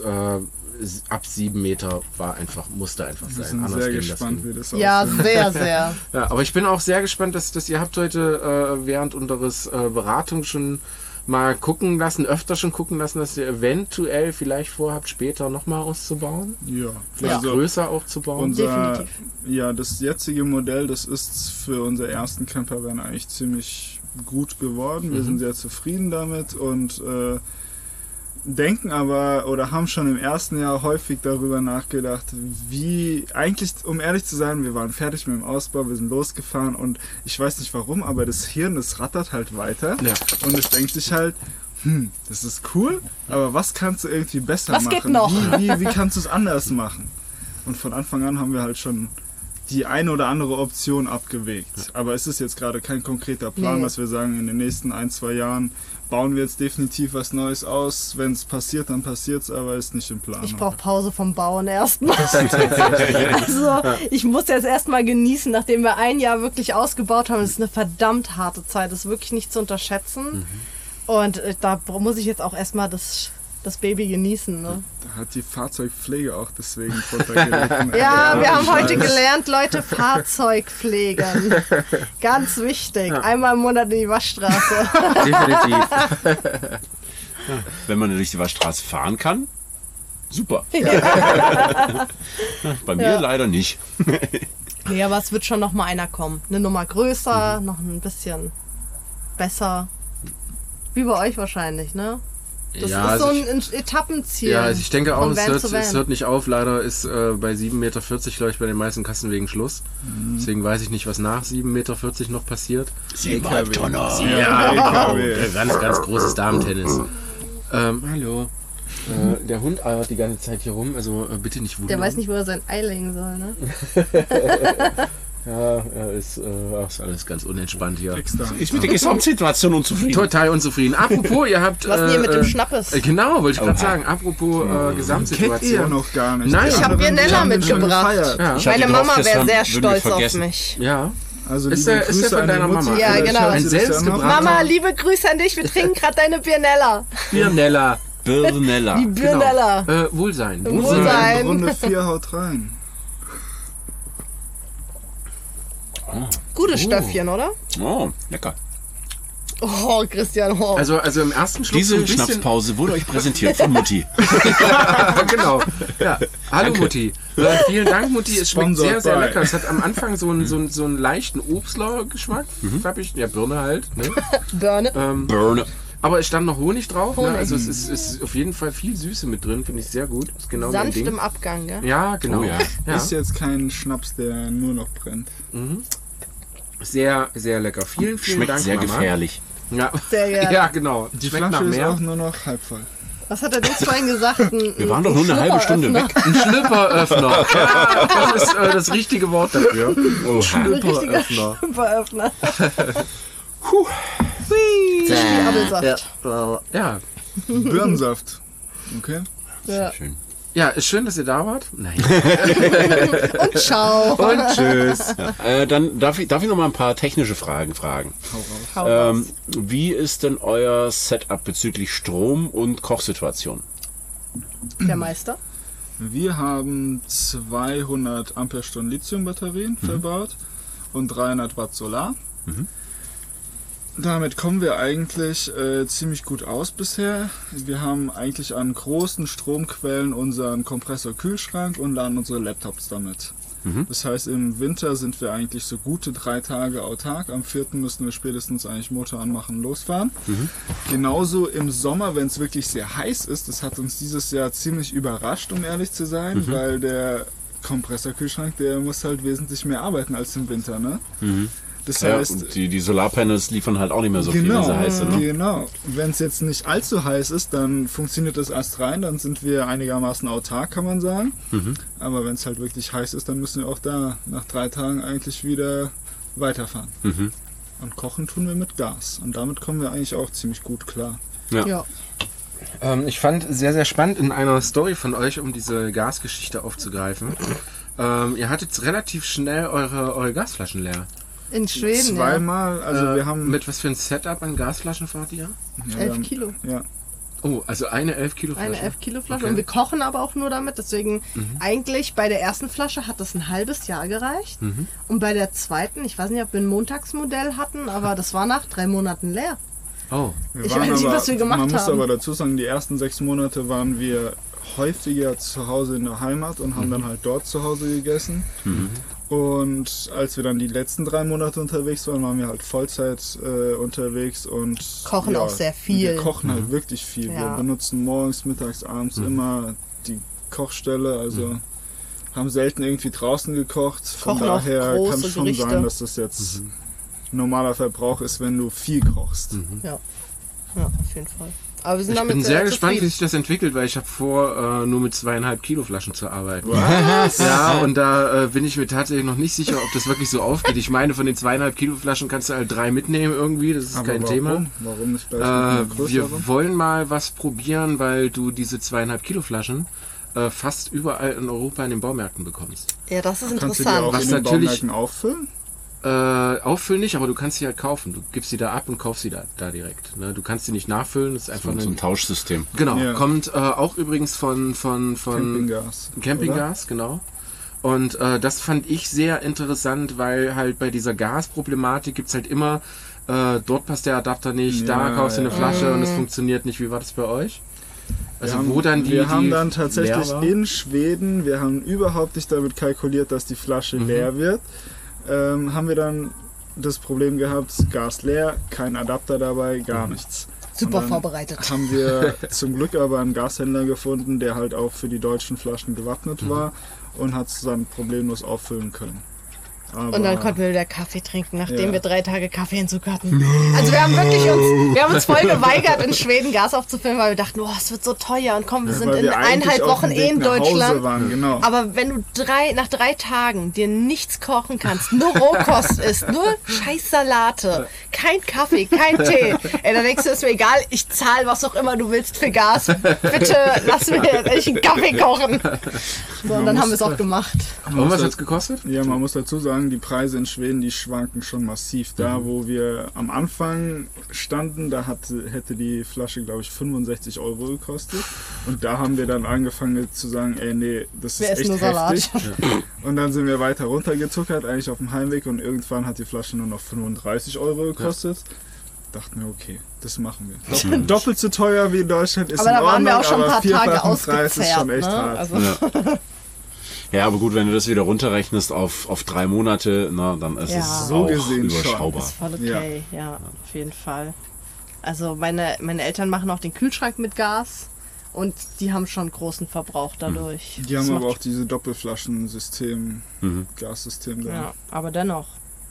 Speaker 2: ab 7 Meter musste einfach
Speaker 4: Wir
Speaker 2: sein.
Speaker 4: sind
Speaker 2: Anders
Speaker 4: sehr
Speaker 2: ging das
Speaker 4: gespannt,
Speaker 2: nicht.
Speaker 4: wie das
Speaker 3: Ja,
Speaker 4: aussieht.
Speaker 3: sehr, sehr.
Speaker 2: Ja, aber ich bin auch sehr gespannt, dass ihr habt heute während unseres Beratung schon mal öfter schon gucken lassen, dass ihr eventuell vielleicht vorhabt, später nochmal auszubauen.
Speaker 4: Ja,
Speaker 2: Vielleicht
Speaker 4: also
Speaker 2: größer auch zu bauen.
Speaker 3: Definitiv.
Speaker 4: das jetzige Modell, das ist für unser ersten Campervan eigentlich ziemlich gut geworden. Wir sind sehr zufrieden damit und denken aber oder haben schon im ersten Jahr häufig darüber nachgedacht, wie eigentlich, um ehrlich zu sein, wir waren fertig mit dem Ausbau, wir sind losgefahren und ich weiß nicht warum, aber das Hirn, das rattert halt weiter
Speaker 2: Ja.
Speaker 4: und es denkt sich halt, das ist cool, aber was kannst du irgendwie besser
Speaker 3: Was
Speaker 4: machen?
Speaker 3: geht noch?
Speaker 4: Wie kannst du es anders machen? Und von Anfang an haben wir halt schon die eine oder andere Option abgewegt. Aber es ist jetzt gerade kein konkreter Plan,
Speaker 3: Nee.
Speaker 4: dass wir sagen, in den nächsten 1-2 Jahren bauen wir jetzt definitiv was Neues aus. Wenn es passiert, dann passiert es, aber ist nicht im Plan.
Speaker 3: Ich brauche Pause vom Bauen erstmal. Also ich muss jetzt erstmal genießen, nachdem wir ein Jahr wirklich ausgebaut haben. Das ist eine verdammt harte Zeit, das ist wirklich nicht zu unterschätzen. Und da muss ich jetzt auch erstmal das Baby genießen. Ne?
Speaker 4: Da hat die Fahrzeugpflege auch deswegen drunter gelitten.
Speaker 3: Ja, wir haben heute gelernt, Leute, Fahrzeug pflegen. Ganz wichtig. Einmal im Monat in die Waschstraße.
Speaker 2: Definitiv.
Speaker 1: Wenn man durch die Waschstraße fahren kann, super. Bei mir
Speaker 3: Ja.
Speaker 1: leider nicht.
Speaker 3: Nee, aber es wird schon noch mal einer kommen. Eine Nummer größer, noch ein bisschen besser. Wie bei euch wahrscheinlich, ne? Das
Speaker 2: Ja,
Speaker 3: ist
Speaker 2: also
Speaker 3: so ein Etappenziel.
Speaker 2: Ja, also ich denke auch,
Speaker 3: von
Speaker 2: es
Speaker 3: Van zu Van.
Speaker 2: hört nicht auf. Leider ist bei 7,40 Meter, glaube ich, bei den meisten Kassenwegen Schluss. Deswegen weiß ich nicht, was nach 7,40 Meter noch passiert.
Speaker 1: 7,5 Tonner.
Speaker 2: Ja, ganz, ganz großes Damentennis. Hallo. Der Hund eiert die ganze Zeit hier rum, also bitte nicht wundern.
Speaker 3: Der weiß nicht, wo er sein Ei legen soll, ne?
Speaker 2: Ja, er ist alles ganz unentspannt hier.
Speaker 4: Extra.
Speaker 1: Ist mit der Gesamtsituation unzufrieden.
Speaker 2: Total unzufrieden. Apropos, ihr habt...
Speaker 3: Was denn hier mit dem Schnappes?
Speaker 2: Genau, wollte ich gerade
Speaker 1: Oha.
Speaker 2: sagen. Apropos
Speaker 4: Kennt ihr ja
Speaker 2: Gesamtsituation.
Speaker 4: noch gar nicht.
Speaker 2: Nein.
Speaker 4: Die
Speaker 2: Ich hab
Speaker 4: anderen,
Speaker 3: Birnella
Speaker 4: die haben den schon
Speaker 3: mitgebracht.
Speaker 4: gefeiert.
Speaker 2: Ja.
Speaker 1: Ich hatte
Speaker 3: Meine
Speaker 1: gehofft,
Speaker 3: Mama
Speaker 1: das
Speaker 3: wäre
Speaker 1: würden
Speaker 3: sehr
Speaker 1: wir
Speaker 3: stolz auf
Speaker 1: vergessen.
Speaker 3: mich.
Speaker 2: Ja.
Speaker 4: Also
Speaker 2: Ist
Speaker 4: liebe
Speaker 2: der
Speaker 4: Grüße
Speaker 2: von
Speaker 4: an
Speaker 2: deiner
Speaker 4: die Mutti.
Speaker 2: Mama?
Speaker 3: Ja,
Speaker 4: Vielleicht
Speaker 3: genau.
Speaker 4: hört sie
Speaker 2: Ein
Speaker 4: das ja noch.
Speaker 2: selbstgebrannter-
Speaker 3: Mama, liebe Grüße an dich. Wir trinken gerade deine Birnella.
Speaker 2: Birnella.
Speaker 1: Birnella.
Speaker 3: Die Birnella.
Speaker 2: Wohlsein.
Speaker 3: Wohlsein.
Speaker 4: Runde 4 haut rein.
Speaker 3: Gutes Stöffchen, oder?
Speaker 1: Oh, lecker.
Speaker 3: Oh, Christian, oh.
Speaker 2: Also im ersten Schluck
Speaker 1: Diese
Speaker 2: so ein bisschen...
Speaker 1: Schnapspause wurde euch präsentiert von Mutti.
Speaker 2: Genau. Ja. Hallo Mutti. Vielen Dank, Mutti. Es schmeckt
Speaker 4: Sponsored
Speaker 2: sehr, sehr
Speaker 4: by.
Speaker 2: lecker. Es hat am Anfang so einen leichten Obstler-Geschmack. Ja, Birne halt. Ne?
Speaker 3: Birne.
Speaker 1: Burn.
Speaker 2: Aber es stand noch Honig drauf. Ne?
Speaker 3: Honig.
Speaker 2: Also es ist auf jeden Fall viel Süße mit drin. Finde ich sehr gut. Ist genau mein
Speaker 3: Sanft
Speaker 2: Ding.
Speaker 3: im Abgang, gell?
Speaker 2: Ja, genau.
Speaker 1: Oh ja.
Speaker 2: Ja.
Speaker 4: Ist jetzt kein Schnaps, der nur noch brennt.
Speaker 2: Sehr, sehr lecker. Vielen
Speaker 1: Schmeckt
Speaker 2: Dank,
Speaker 1: sehr
Speaker 2: Mama.
Speaker 1: gefährlich.
Speaker 2: Ja.
Speaker 3: Sehr gerne.
Speaker 2: Ja, genau.
Speaker 4: Die
Speaker 2: Schmeckt nach
Speaker 4: Flasche ist
Speaker 2: mehr.
Speaker 4: auch nur noch halb voll.
Speaker 3: Was hat der Dings vorhin gesagt?
Speaker 1: Wir waren doch nur eine halbe Stunde weg.
Speaker 2: Ein Schlüpperöffner. Ja, das ist das richtige Wort dafür.
Speaker 1: Oh,
Speaker 3: Richtiger
Speaker 2: Schlüpperöffner.
Speaker 3: Schimperöffner.
Speaker 1: Puh.
Speaker 3: Apfelsaft.
Speaker 2: Ja.
Speaker 4: Birnensaft. Okay.
Speaker 3: Ja.
Speaker 1: Schön.
Speaker 2: Ja, ist schön, dass ihr da wart. Nein.
Speaker 3: Und ciao.
Speaker 2: Und tschüss.
Speaker 1: Dann darf ich noch mal ein paar technische Fragen fragen.
Speaker 3: Hau raus.
Speaker 1: Wie ist denn euer Setup bezüglich Strom und Kochsituation?
Speaker 3: Der Meister.
Speaker 4: Wir haben 200 Ampere-Stunden Lithium-Batterien verbaut und 300 Watt Solar. Damit kommen wir eigentlich ziemlich gut aus bisher. Wir haben eigentlich an großen Stromquellen unseren Kompressor-Kühlschrank und laden unsere Laptops damit. Das heißt, im Winter sind wir eigentlich so gute 3 Tage autark. Am 4. müssen wir spätestens eigentlich Motor anmachen, losfahren. Genauso im Sommer, wenn es wirklich sehr heiß ist. Das hat uns dieses Jahr ziemlich überrascht, um ehrlich zu sein, weil der Kompressorkühlschrank, der muss halt wesentlich mehr arbeiten als im Winter, ne? Das
Speaker 1: Ja,
Speaker 4: heißt,
Speaker 1: und die Solarpanels liefern halt auch nicht mehr so viel, wenn sie heiß sind. Ne?
Speaker 4: Genau. Wenn es jetzt nicht allzu heiß ist, dann funktioniert das erst rein, dann sind wir einigermaßen autark, kann man sagen. Aber wenn es halt wirklich heiß ist, dann müssen wir auch da nach 3 Tagen eigentlich wieder weiterfahren. Und kochen tun wir mit Gas. Und damit kommen wir eigentlich auch ziemlich gut klar.
Speaker 3: Ja.
Speaker 2: Ich fand sehr, sehr spannend in einer Story von euch, um diese Gasgeschichte aufzugreifen. Ihr hattet relativ schnell eure Gasflaschen leer.
Speaker 3: In Schweden,
Speaker 4: Zweimal, also wir haben...
Speaker 2: Mit was für ein Setup an Gasflaschen fahrt ihr?
Speaker 4: ja,
Speaker 3: ja.
Speaker 4: wir
Speaker 3: 11
Speaker 4: haben-
Speaker 3: Kilo.
Speaker 4: Ja.
Speaker 2: Oh, also eine 11 Kilo Flasche.
Speaker 3: Eine 11 Kilo Flasche.
Speaker 2: Okay.
Speaker 3: Und wir kochen aber auch nur damit. Deswegen eigentlich bei der ersten Flasche hat das ein halbes Jahr gereicht. Und bei der zweiten, ich weiß nicht, ob wir ein Montagsmodell hatten, aber das war nach 3 Monaten leer.
Speaker 2: Oh,
Speaker 4: Wir
Speaker 3: Ich
Speaker 4: waren
Speaker 3: weiß nicht,
Speaker 4: aber-
Speaker 3: was wir gemacht
Speaker 4: Man muss
Speaker 3: haben.
Speaker 4: aber dazu sagen, die ersten 6 Monate waren wir häufiger zu Hause in der Heimat und haben dann halt dort zu Hause gegessen. Und als wir dann die letzten 3 Monate unterwegs waren wir halt Vollzeit unterwegs und
Speaker 3: Kochen auch sehr viel.
Speaker 4: Wir kochen halt wirklich viel. Wir
Speaker 3: Ja.
Speaker 4: benutzen morgens, mittags, abends immer die Kochstelle, also haben selten irgendwie draußen gekocht. Von
Speaker 3: Kochen auch
Speaker 4: daher
Speaker 3: große
Speaker 4: kann es schon
Speaker 3: Gerichte.
Speaker 4: sein, dass das jetzt normaler Verbrauch ist, wenn du viel kochst.
Speaker 3: Ja. Ja, auf jeden Fall. Aber wir sind
Speaker 2: ich
Speaker 3: damit
Speaker 2: bin sehr gespannt, wie
Speaker 3: zufrieden.
Speaker 2: sich das entwickelt, weil ich habe vor, nur mit 2,5 Kilo Flaschen zu arbeiten. Ja, und da bin ich mir tatsächlich noch nicht sicher, ob das wirklich so aufgeht. Ich meine, von den 2,5 Kilo Flaschen kannst du halt 3 mitnehmen irgendwie, das ist
Speaker 4: Aber
Speaker 2: kein
Speaker 4: warum?
Speaker 2: Thema.
Speaker 4: Warum nicht gleich mit einer
Speaker 2: Wir
Speaker 4: größeren?
Speaker 2: wollen mal was probieren, weil du diese 2,5 Kilo Flaschen fast überall in Europa in den Baumärkten bekommst.
Speaker 3: Ja, das ist
Speaker 4: Kannst du die
Speaker 3: interessant.
Speaker 4: auch
Speaker 2: Was
Speaker 4: in den
Speaker 2: natürlich-
Speaker 4: Baumärkten auffüllen?
Speaker 2: Auffüllen nicht, aber du kannst sie halt kaufen. Du gibst sie da ab und kaufst sie da direkt. Ne? Du kannst sie nicht nachfüllen, das ist einfach
Speaker 1: So ein Tauschsystem.
Speaker 2: Genau,
Speaker 4: Ja.
Speaker 2: kommt auch übrigens von
Speaker 4: Campinggas.
Speaker 2: Campinggas, genau. Und das fand ich sehr interessant, weil halt bei dieser Gasproblematik gibt's halt immer, dort passt der Adapter nicht, da
Speaker 4: Ja,
Speaker 2: kaufst du eine
Speaker 4: ja.
Speaker 2: Flasche und es funktioniert nicht. Wie war das bei euch? Also
Speaker 4: Wir
Speaker 2: wo dann
Speaker 4: wir haben
Speaker 2: die
Speaker 4: dann
Speaker 2: leer
Speaker 4: tatsächlich
Speaker 2: war?
Speaker 4: in Schweden, wir haben überhaupt nicht damit kalkuliert, dass die Flasche
Speaker 2: Mhm.
Speaker 4: leer wird, haben wir dann das Problem gehabt, Gas leer, kein Adapter dabei, gar nichts.
Speaker 3: Super
Speaker 4: Und dann
Speaker 3: vorbereitet.
Speaker 4: Haben wir zum Glück aber einen Gashändler gefunden, der halt auch für die deutschen Flaschen gewappnet war und hat es dann problemlos auffüllen können. Aber
Speaker 3: Und dann konnten wir wieder Kaffee trinken, nachdem
Speaker 4: Ja.
Speaker 3: wir 3 Tage Kaffeeentzug hatten. Also wir haben wirklich wir haben uns voll geweigert, in Schweden Gas aufzufüllen, weil wir dachten, oh, es wird so teuer und komm, wir sind
Speaker 4: weil
Speaker 3: in
Speaker 4: wir eigentlich
Speaker 3: 1,5
Speaker 4: auf
Speaker 3: Wochen
Speaker 4: dem Weg
Speaker 3: in
Speaker 4: nach Hause
Speaker 3: Deutschland.
Speaker 4: waren, genau.
Speaker 3: Aber wenn du nach 3 Tagen dir nichts kochen kannst, nur Rohkost isst, nur scheiß Salate, kein Kaffee, kein Tee, ey, dann denkst du, ist mir egal, ich zahle was auch immer du willst für Gas. Bitte lass mir jetzt echt einen Kaffee kochen. So, und dann haben wir es auch gemacht.
Speaker 2: Und was hat's gekostet?
Speaker 4: Ja, man muss dazu sagen, die Preise in Schweden, die schwanken schon massiv. Da, wo wir am Anfang standen, da hätte die Flasche, glaube ich, 65 € gekostet. Und da haben wir dann angefangen zu sagen, ey, nee, das
Speaker 3: Wir
Speaker 4: ist
Speaker 3: essen
Speaker 4: echt
Speaker 3: nur Salat.
Speaker 4: heftig. Und dann sind wir weiter runtergezuckert, eigentlich auf dem Heimweg. Und irgendwann hat die Flasche nur noch 35 € gekostet. dachten wir, okay, das machen wir. Doppelt so teuer wie in Deutschland ist
Speaker 3: Aber
Speaker 4: in
Speaker 3: da waren wir
Speaker 4: Ordnung,
Speaker 3: auch schon ein paar
Speaker 4: aber
Speaker 3: Tage
Speaker 4: vierfachen Preis ist schon
Speaker 3: ausgezehrt.
Speaker 4: echt
Speaker 3: Ne?
Speaker 4: hart.
Speaker 3: Also,
Speaker 1: Ja, aber gut, wenn du das wieder runterrechnest auf 3 Monate, na, dann ist
Speaker 3: Ja.
Speaker 1: es
Speaker 4: So
Speaker 1: auch
Speaker 4: gesehen schon.
Speaker 1: überschaubar.
Speaker 3: ist voll okay, ja, auf jeden Fall. Also meine Eltern machen auch den Kühlschrank mit Gas und die haben schon großen Verbrauch dadurch.
Speaker 4: Die
Speaker 3: Das
Speaker 4: haben aber
Speaker 3: macht-
Speaker 4: auch diese Doppelflaschensystem, Gassystem da.
Speaker 3: Ja, aber dennoch.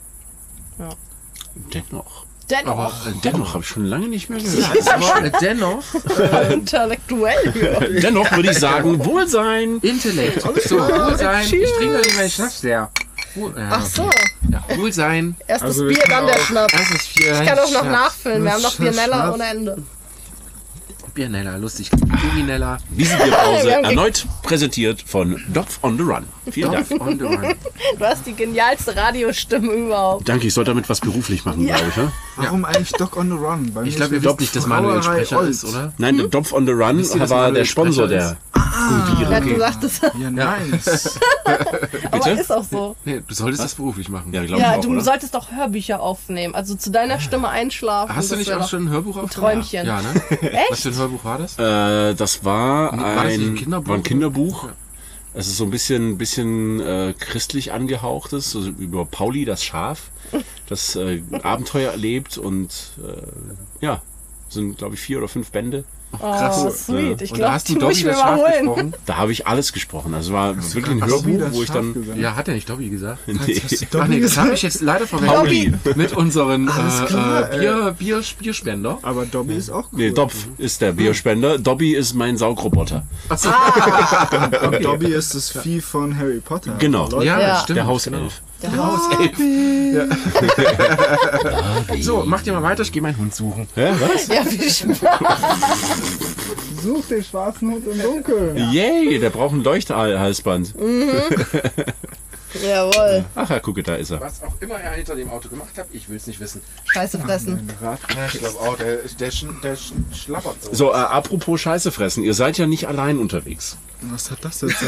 Speaker 1: Dennoch.
Speaker 2: Aber
Speaker 1: Dennoch habe ich schon lange nicht mehr gehört.
Speaker 2: aber dennoch
Speaker 3: Intellektuell. Ja.
Speaker 1: Dennoch würde ich sagen, Wohlsein.
Speaker 2: Intellekt. So, Wohlsein. Ich trinke doch nicht meinen Schnaps, der.
Speaker 3: Ach so,
Speaker 2: Ja, Wohlsein.
Speaker 3: erst das
Speaker 4: Also wir
Speaker 3: Bier,
Speaker 4: können
Speaker 3: dann der
Speaker 4: auch-
Speaker 3: Schnaps.
Speaker 2: Das ist viel.
Speaker 3: Ich kann auch noch nachfüllen. Wir haben noch Biernella
Speaker 4: Schnaps.
Speaker 3: ohne Ende.
Speaker 2: Biernella, lustig. Guminella.
Speaker 1: Wiesenbierpause
Speaker 3: Wir haben
Speaker 1: erneut präsentiert von Dopf on the Run. Vielen Dank.
Speaker 2: On the run.
Speaker 3: Du hast die genialste Radiostimme überhaupt.
Speaker 1: Danke, ich sollte damit was beruflich machen, glaube ich. Ja?
Speaker 4: Warum eigentlich Doc on the Run? Bei
Speaker 2: Ich
Speaker 4: mir
Speaker 2: glaube, ihr
Speaker 4: ist
Speaker 2: wisst nicht, dass Manuel
Speaker 4: Brauerei
Speaker 2: Sprecher
Speaker 4: Old.
Speaker 2: ist, oder?
Speaker 1: Nein, der Dopf on the Run
Speaker 2: ihr, dass
Speaker 1: war
Speaker 2: Manuel
Speaker 1: der Sponsor
Speaker 2: Sprecher
Speaker 1: der
Speaker 3: Ja, du sagtest,
Speaker 4: Ja, nice.
Speaker 3: aber ist auch so.
Speaker 2: Nee, du solltest das beruflich machen.
Speaker 1: Ja, glaube
Speaker 3: Ja,
Speaker 1: ich auch,
Speaker 3: du
Speaker 1: oder?
Speaker 3: solltest doch Hörbücher aufnehmen. Also zu deiner Stimme einschlafen.
Speaker 2: Hast du
Speaker 3: das
Speaker 2: nicht
Speaker 3: wär
Speaker 2: auch
Speaker 3: doch-
Speaker 2: schon ein Hörbuch aufgenommen?
Speaker 3: Träumchen.
Speaker 2: Ja, ne? Was für ein Hörbuch war das?
Speaker 1: Das war
Speaker 2: War das nicht ein
Speaker 1: ein
Speaker 2: Kinderbuch?
Speaker 1: War ein Kinderbuch.
Speaker 2: Ja.
Speaker 1: Es ist so ein bisschen christlich angehauchtes, also über Pauli, das Schaf, das Abenteuer erlebt und ja, sind glaube ich 4 oder 5 Bände.
Speaker 3: Oh, sweet. Ich
Speaker 2: Und da
Speaker 3: glaube,
Speaker 2: hast du
Speaker 3: die muss ich
Speaker 2: Dobby
Speaker 3: mir
Speaker 2: das
Speaker 3: mal
Speaker 2: Schaf
Speaker 3: holen.
Speaker 2: gesprochen?
Speaker 1: Da habe ich alles gesprochen. Also war wirklich ein
Speaker 4: Hast du
Speaker 1: Hörbuch,
Speaker 4: das
Speaker 1: wo ich
Speaker 4: Schaf
Speaker 1: dann
Speaker 4: gesagt?
Speaker 2: Ja, hat er nicht Dobby gesagt?
Speaker 1: nee,
Speaker 2: Ach nee, das habe ich jetzt leider verwechselt.
Speaker 1: Pauli.
Speaker 2: Mit unseren
Speaker 4: klar,
Speaker 2: Bierspender.
Speaker 4: Aber Dobby ist auch cool.
Speaker 1: Nee, Dopf ist der Bierspender. Dobby ist mein Saugroboter.
Speaker 2: Achso,
Speaker 4: Und Dobby ist das Vieh von Harry Potter.
Speaker 1: Genau.
Speaker 4: Leute,
Speaker 2: ja,
Speaker 3: Ja.
Speaker 2: stimmt.
Speaker 1: Der Hauself.
Speaker 3: Der
Speaker 2: Hauself. So, mach dir mal weiter, ich gehe meinen Hund suchen.
Speaker 1: Hä, was?
Speaker 3: Ja, wie Spaß.
Speaker 4: Such den schwarzen Hund im Dunkeln.
Speaker 1: Yay, der braucht ein Leuchthalsband.
Speaker 3: Jawohl.
Speaker 1: Ach ja, gucke, da ist er.
Speaker 2: Was auch immer er hinter dem Auto gemacht hat, ich will es nicht wissen.
Speaker 3: Scheiße fressen.
Speaker 2: Ich glaube auch, der schlappert so.
Speaker 1: So, apropos Scheiße fressen, ihr seid ja nicht allein unterwegs.
Speaker 4: Was hat das jetzt?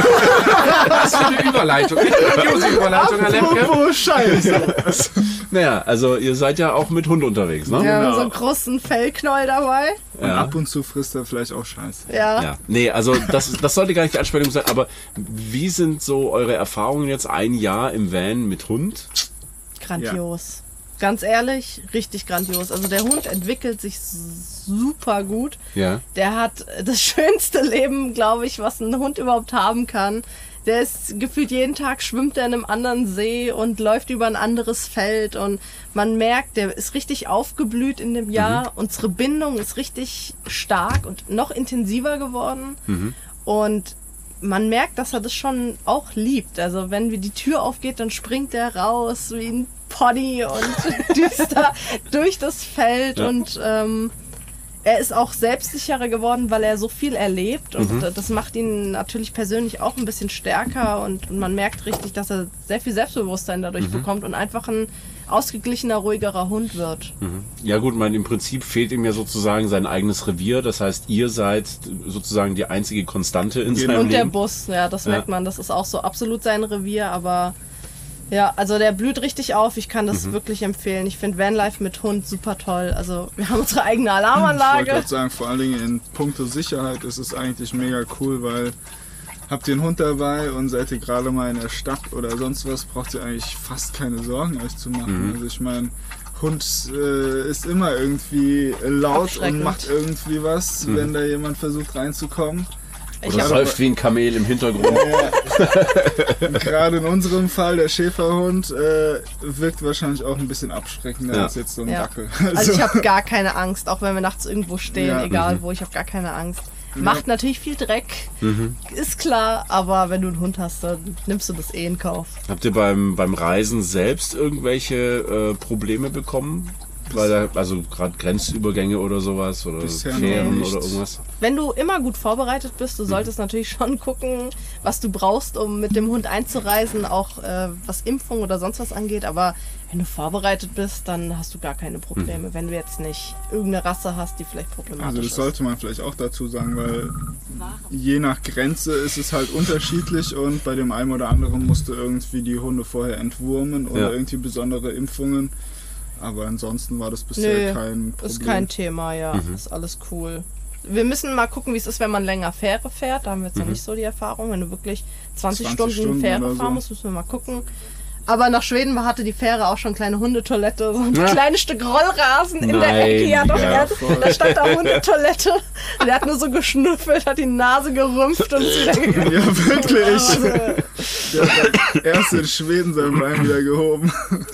Speaker 2: Was für eine Überleitung. Grandiose Überleitung, Herr Lemke.
Speaker 4: Oh, Scheiße.
Speaker 1: Naja, also ihr seid ja auch mit Hund unterwegs, ne?
Speaker 3: Wir haben so einen großen Fellknäuel dabei.
Speaker 4: Und ab und zu frisst er vielleicht auch Scheiße.
Speaker 3: Ja.
Speaker 1: Ja, nee, also das sollte gar nicht die Anspielung sein, aber wie sind so eure Erfahrungen jetzt ein Jahr im Van mit Hund?
Speaker 3: Grandios. Ganz ehrlich, richtig grandios. Also der Hund entwickelt sich super gut.
Speaker 1: Ja.
Speaker 3: Der hat das schönste Leben, glaube ich, was ein Hund überhaupt haben kann. Der ist gefühlt jeden Tag schwimmt er in einem anderen See und läuft über ein anderes Feld und man merkt, der ist richtig aufgeblüht in dem Jahr. Unsere Bindung ist richtig stark und noch intensiver geworden. Und man merkt, dass er das schon auch liebt. Also wenn die Tür aufgeht, dann springt er raus wie ein Pony und düst da durch das Feld
Speaker 1: Ja.
Speaker 3: und er ist auch selbstsicherer geworden, weil er so viel erlebt und das macht ihn natürlich persönlich auch ein bisschen stärker und man merkt richtig, dass er sehr viel Selbstbewusstsein dadurch bekommt und einfach ein ausgeglichener, ruhigerer Hund wird.
Speaker 1: Ja gut, im Prinzip fehlt ihm ja sozusagen sein eigenes Revier. Das heißt, ihr seid sozusagen die einzige Konstante in seinem
Speaker 3: Und der
Speaker 1: Leben.
Speaker 3: Bus, ja, das merkt man, das ist auch so absolut sein Revier, aber ja, also der blüht richtig auf, ich kann das wirklich empfehlen. Ich finde Vanlife mit Hund super toll. Also wir haben unsere eigene
Speaker 4: Ich wollte
Speaker 3: Alarmanlage.
Speaker 4: gerade sagen, vor allen Dingen in puncto Sicherheit ist es eigentlich mega cool, weil habt ihr einen Hund dabei und seid ihr gerade mal in der Stadt oder sonst was, braucht ihr eigentlich fast keine Sorgen euch zu machen. Also ich meine, Hund ist immer irgendwie laut und
Speaker 3: Abschreckend.
Speaker 4: macht irgendwie was, wenn da jemand versucht reinzukommen.
Speaker 3: Ich
Speaker 1: Oder
Speaker 3: hab-
Speaker 1: säuft wie ein Kamel im Hintergrund.
Speaker 4: Gerade in unserem Fall, der Schäferhund, wirkt wahrscheinlich auch ein bisschen abschreckender
Speaker 1: Ja.
Speaker 4: als jetzt so ein
Speaker 3: Ja.
Speaker 4: Dackel.
Speaker 3: Also ich habe gar keine Angst, auch wenn wir nachts irgendwo stehen,
Speaker 4: Ja.
Speaker 3: egal wo, ich habe gar keine Angst. Macht natürlich viel Dreck, ist klar, aber wenn du einen Hund hast, dann nimmst du das eh in Kauf.
Speaker 1: Habt ihr beim Reisen selbst irgendwelche Probleme bekommen? Weil da, also gerade Grenzübergänge oder sowas oder
Speaker 4: Bisher
Speaker 1: Fähren
Speaker 4: noch nicht.
Speaker 1: oder irgendwas?
Speaker 3: Wenn du immer gut vorbereitet bist, du solltest natürlich schon gucken, was du brauchst, um mit dem Hund einzureisen, auch was Impfung oder sonst was angeht. Aber wenn du vorbereitet bist, dann hast du gar keine Probleme. Wenn du jetzt nicht irgendeine Rasse hast, die vielleicht problematisch
Speaker 4: Also das
Speaker 3: ist.
Speaker 4: sollte man vielleicht auch dazu sagen, weil je nach Grenze ist es halt unterschiedlich und bei dem einen oder anderen musst du irgendwie die Hunde vorher entwurmen oder
Speaker 1: Ja.
Speaker 4: irgendwie besondere Impfungen. Aber ansonsten war das bisher kein Problem.
Speaker 3: Ist kein Thema, ja. Ist alles cool. Wir müssen mal gucken, wie es ist, wenn man länger Fähre fährt. Da haben wir jetzt noch nicht so die Erfahrung. Wenn du wirklich 20 Stunden Fähre fahren musst, müssen wir mal gucken. Aber nach Schweden hatte die Fähre auch schon kleine Hundetoilette. So ein kleines Stück Rollrasen in der Ecke. Ja, doch, da stand da Hundetoilette. Und der hat nur so geschnüffelt, hat die Nase gerümpft und ist wieder gegangen.
Speaker 4: Ja, wirklich. Der hat erst in Schweden sein Bein wieder gehoben.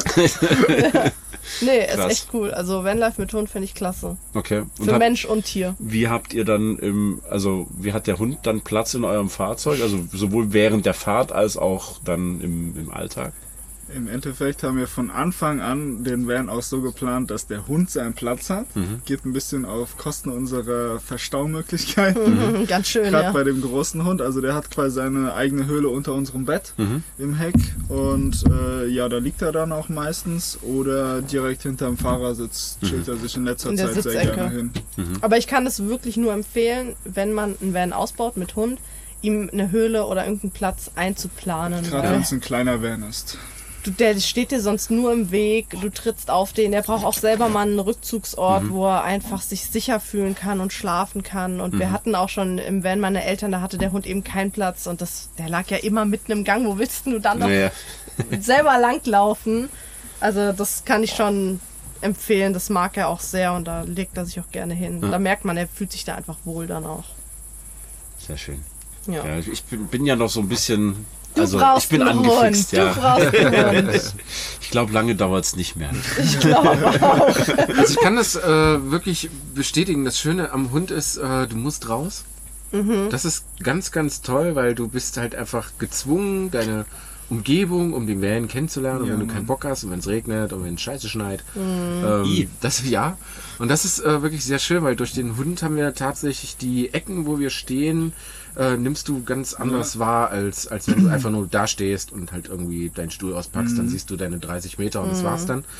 Speaker 3: Nee, ist echt cool. Also Vanlife mit Hund finde ich klasse.
Speaker 1: Okay. Und
Speaker 3: Für Mensch und Tier.
Speaker 1: Wie habt ihr dann wie hat der Hund dann Platz in eurem Fahrzeug? Also sowohl während der Fahrt als auch dann im Alltag?
Speaker 4: Im Endeffekt haben wir von Anfang an den Van auch so geplant, dass der Hund seinen Platz hat. Geht ein bisschen auf Kosten unserer Verstaumöglichkeiten.
Speaker 3: Ganz schön,
Speaker 4: Gerade bei dem großen Hund. Also der hat quasi seine eigene Höhle unter unserem Bett im Heck. Und da liegt er dann auch meistens. Oder direkt hinterm Fahrersitz chillt er sich in letzter Zeit sehr gerne hin.
Speaker 3: Aber ich kann es wirklich nur empfehlen, wenn man einen Van ausbaut mit Hund, ihm eine Höhle oder irgendeinen Platz einzuplanen.
Speaker 4: Gerade wenn es ein kleiner Van ist.
Speaker 3: Der steht dir sonst nur im Weg, du trittst auf den, der braucht auch selber mal einen Rückzugsort, wo er einfach sich sicher fühlen kann und schlafen kann. Und wir hatten auch schon im Van meiner Eltern, da hatte der Hund eben keinen Platz und der lag ja immer mitten im Gang. Wo willst du dann noch selber langlaufen? Also das kann ich schon empfehlen, das mag er auch sehr und da legt er sich auch gerne hin. Da merkt man, er fühlt sich da einfach wohl dann auch.
Speaker 1: Sehr schön.
Speaker 3: Ja.
Speaker 1: Ich bin ja noch so ein bisschen...
Speaker 3: Ich bin angefixt,
Speaker 1: ja.
Speaker 3: Du brauchst einen Hund.
Speaker 1: Ich glaube, lange dauert es nicht mehr.
Speaker 3: Ich glaube auch.
Speaker 2: Also ich kann das wirklich bestätigen. Das Schöne am Hund ist, du musst raus. Das ist ganz, ganz toll, weil du bist halt einfach gezwungen, deine Umgebung, um den Van kennenzulernen. Und wenn du keinen Bock hast und wenn es regnet und wenn es scheiße schneit. Und das ist wirklich sehr schön, weil durch den Hund haben wir tatsächlich die Ecken, wo wir stehen, nimmst du ganz anders wahr, als wenn du einfach nur da stehst und halt irgendwie deinen Stuhl auspackst, dann siehst du deine 30 Meter und das war's dann.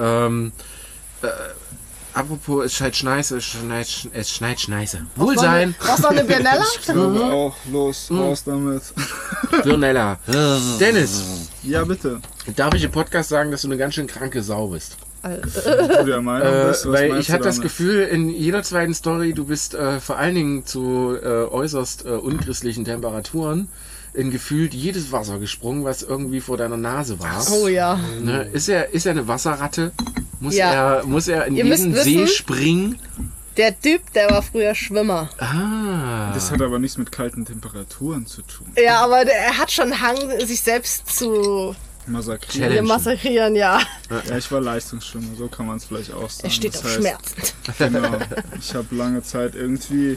Speaker 2: Apropos, es schneit Scheiße, es schneit Scheiße. Wohlsein!
Speaker 3: Brauchst du noch eine Birnella?
Speaker 4: Ich glaube auch. Los, raus damit.
Speaker 2: Birnella. Dennis,
Speaker 4: Ja, bitte.
Speaker 2: darf ich im Podcast sagen, dass du eine ganz schön kranke Sau bist?
Speaker 4: Du der Meinung bist, was
Speaker 2: Weil
Speaker 4: meinst
Speaker 2: ich
Speaker 4: du
Speaker 2: hatte das
Speaker 4: damit?
Speaker 2: Gefühl, in jeder zweiten Story, du bist vor allen Dingen zu äußerst unchristlichen Temperaturen in gefühlt jedes Wasser gesprungen, was irgendwie vor deiner Nase war.
Speaker 3: Oh ja.
Speaker 2: Ne? Ist er eine Wasserratte? Muss
Speaker 3: Ja.
Speaker 2: er in
Speaker 3: Ihr müsst
Speaker 2: jeden See
Speaker 3: wissen-
Speaker 2: springen?
Speaker 3: Der Typ, der war früher Schwimmer.
Speaker 4: Das hat aber nichts mit kalten Temperaturen zu tun.
Speaker 3: Ja, aber er hat schon Hang, sich selbst zu
Speaker 4: Massakrieren.
Speaker 2: Challenge.
Speaker 3: massakrieren, ja.
Speaker 4: Ja, ich war Leistungsschwimmer, so kann man es vielleicht auch sagen.
Speaker 3: Er steht
Speaker 4: Das
Speaker 3: auf
Speaker 4: heißt,
Speaker 3: Schmerzen.
Speaker 4: Genau. Ich habe lange Zeit irgendwie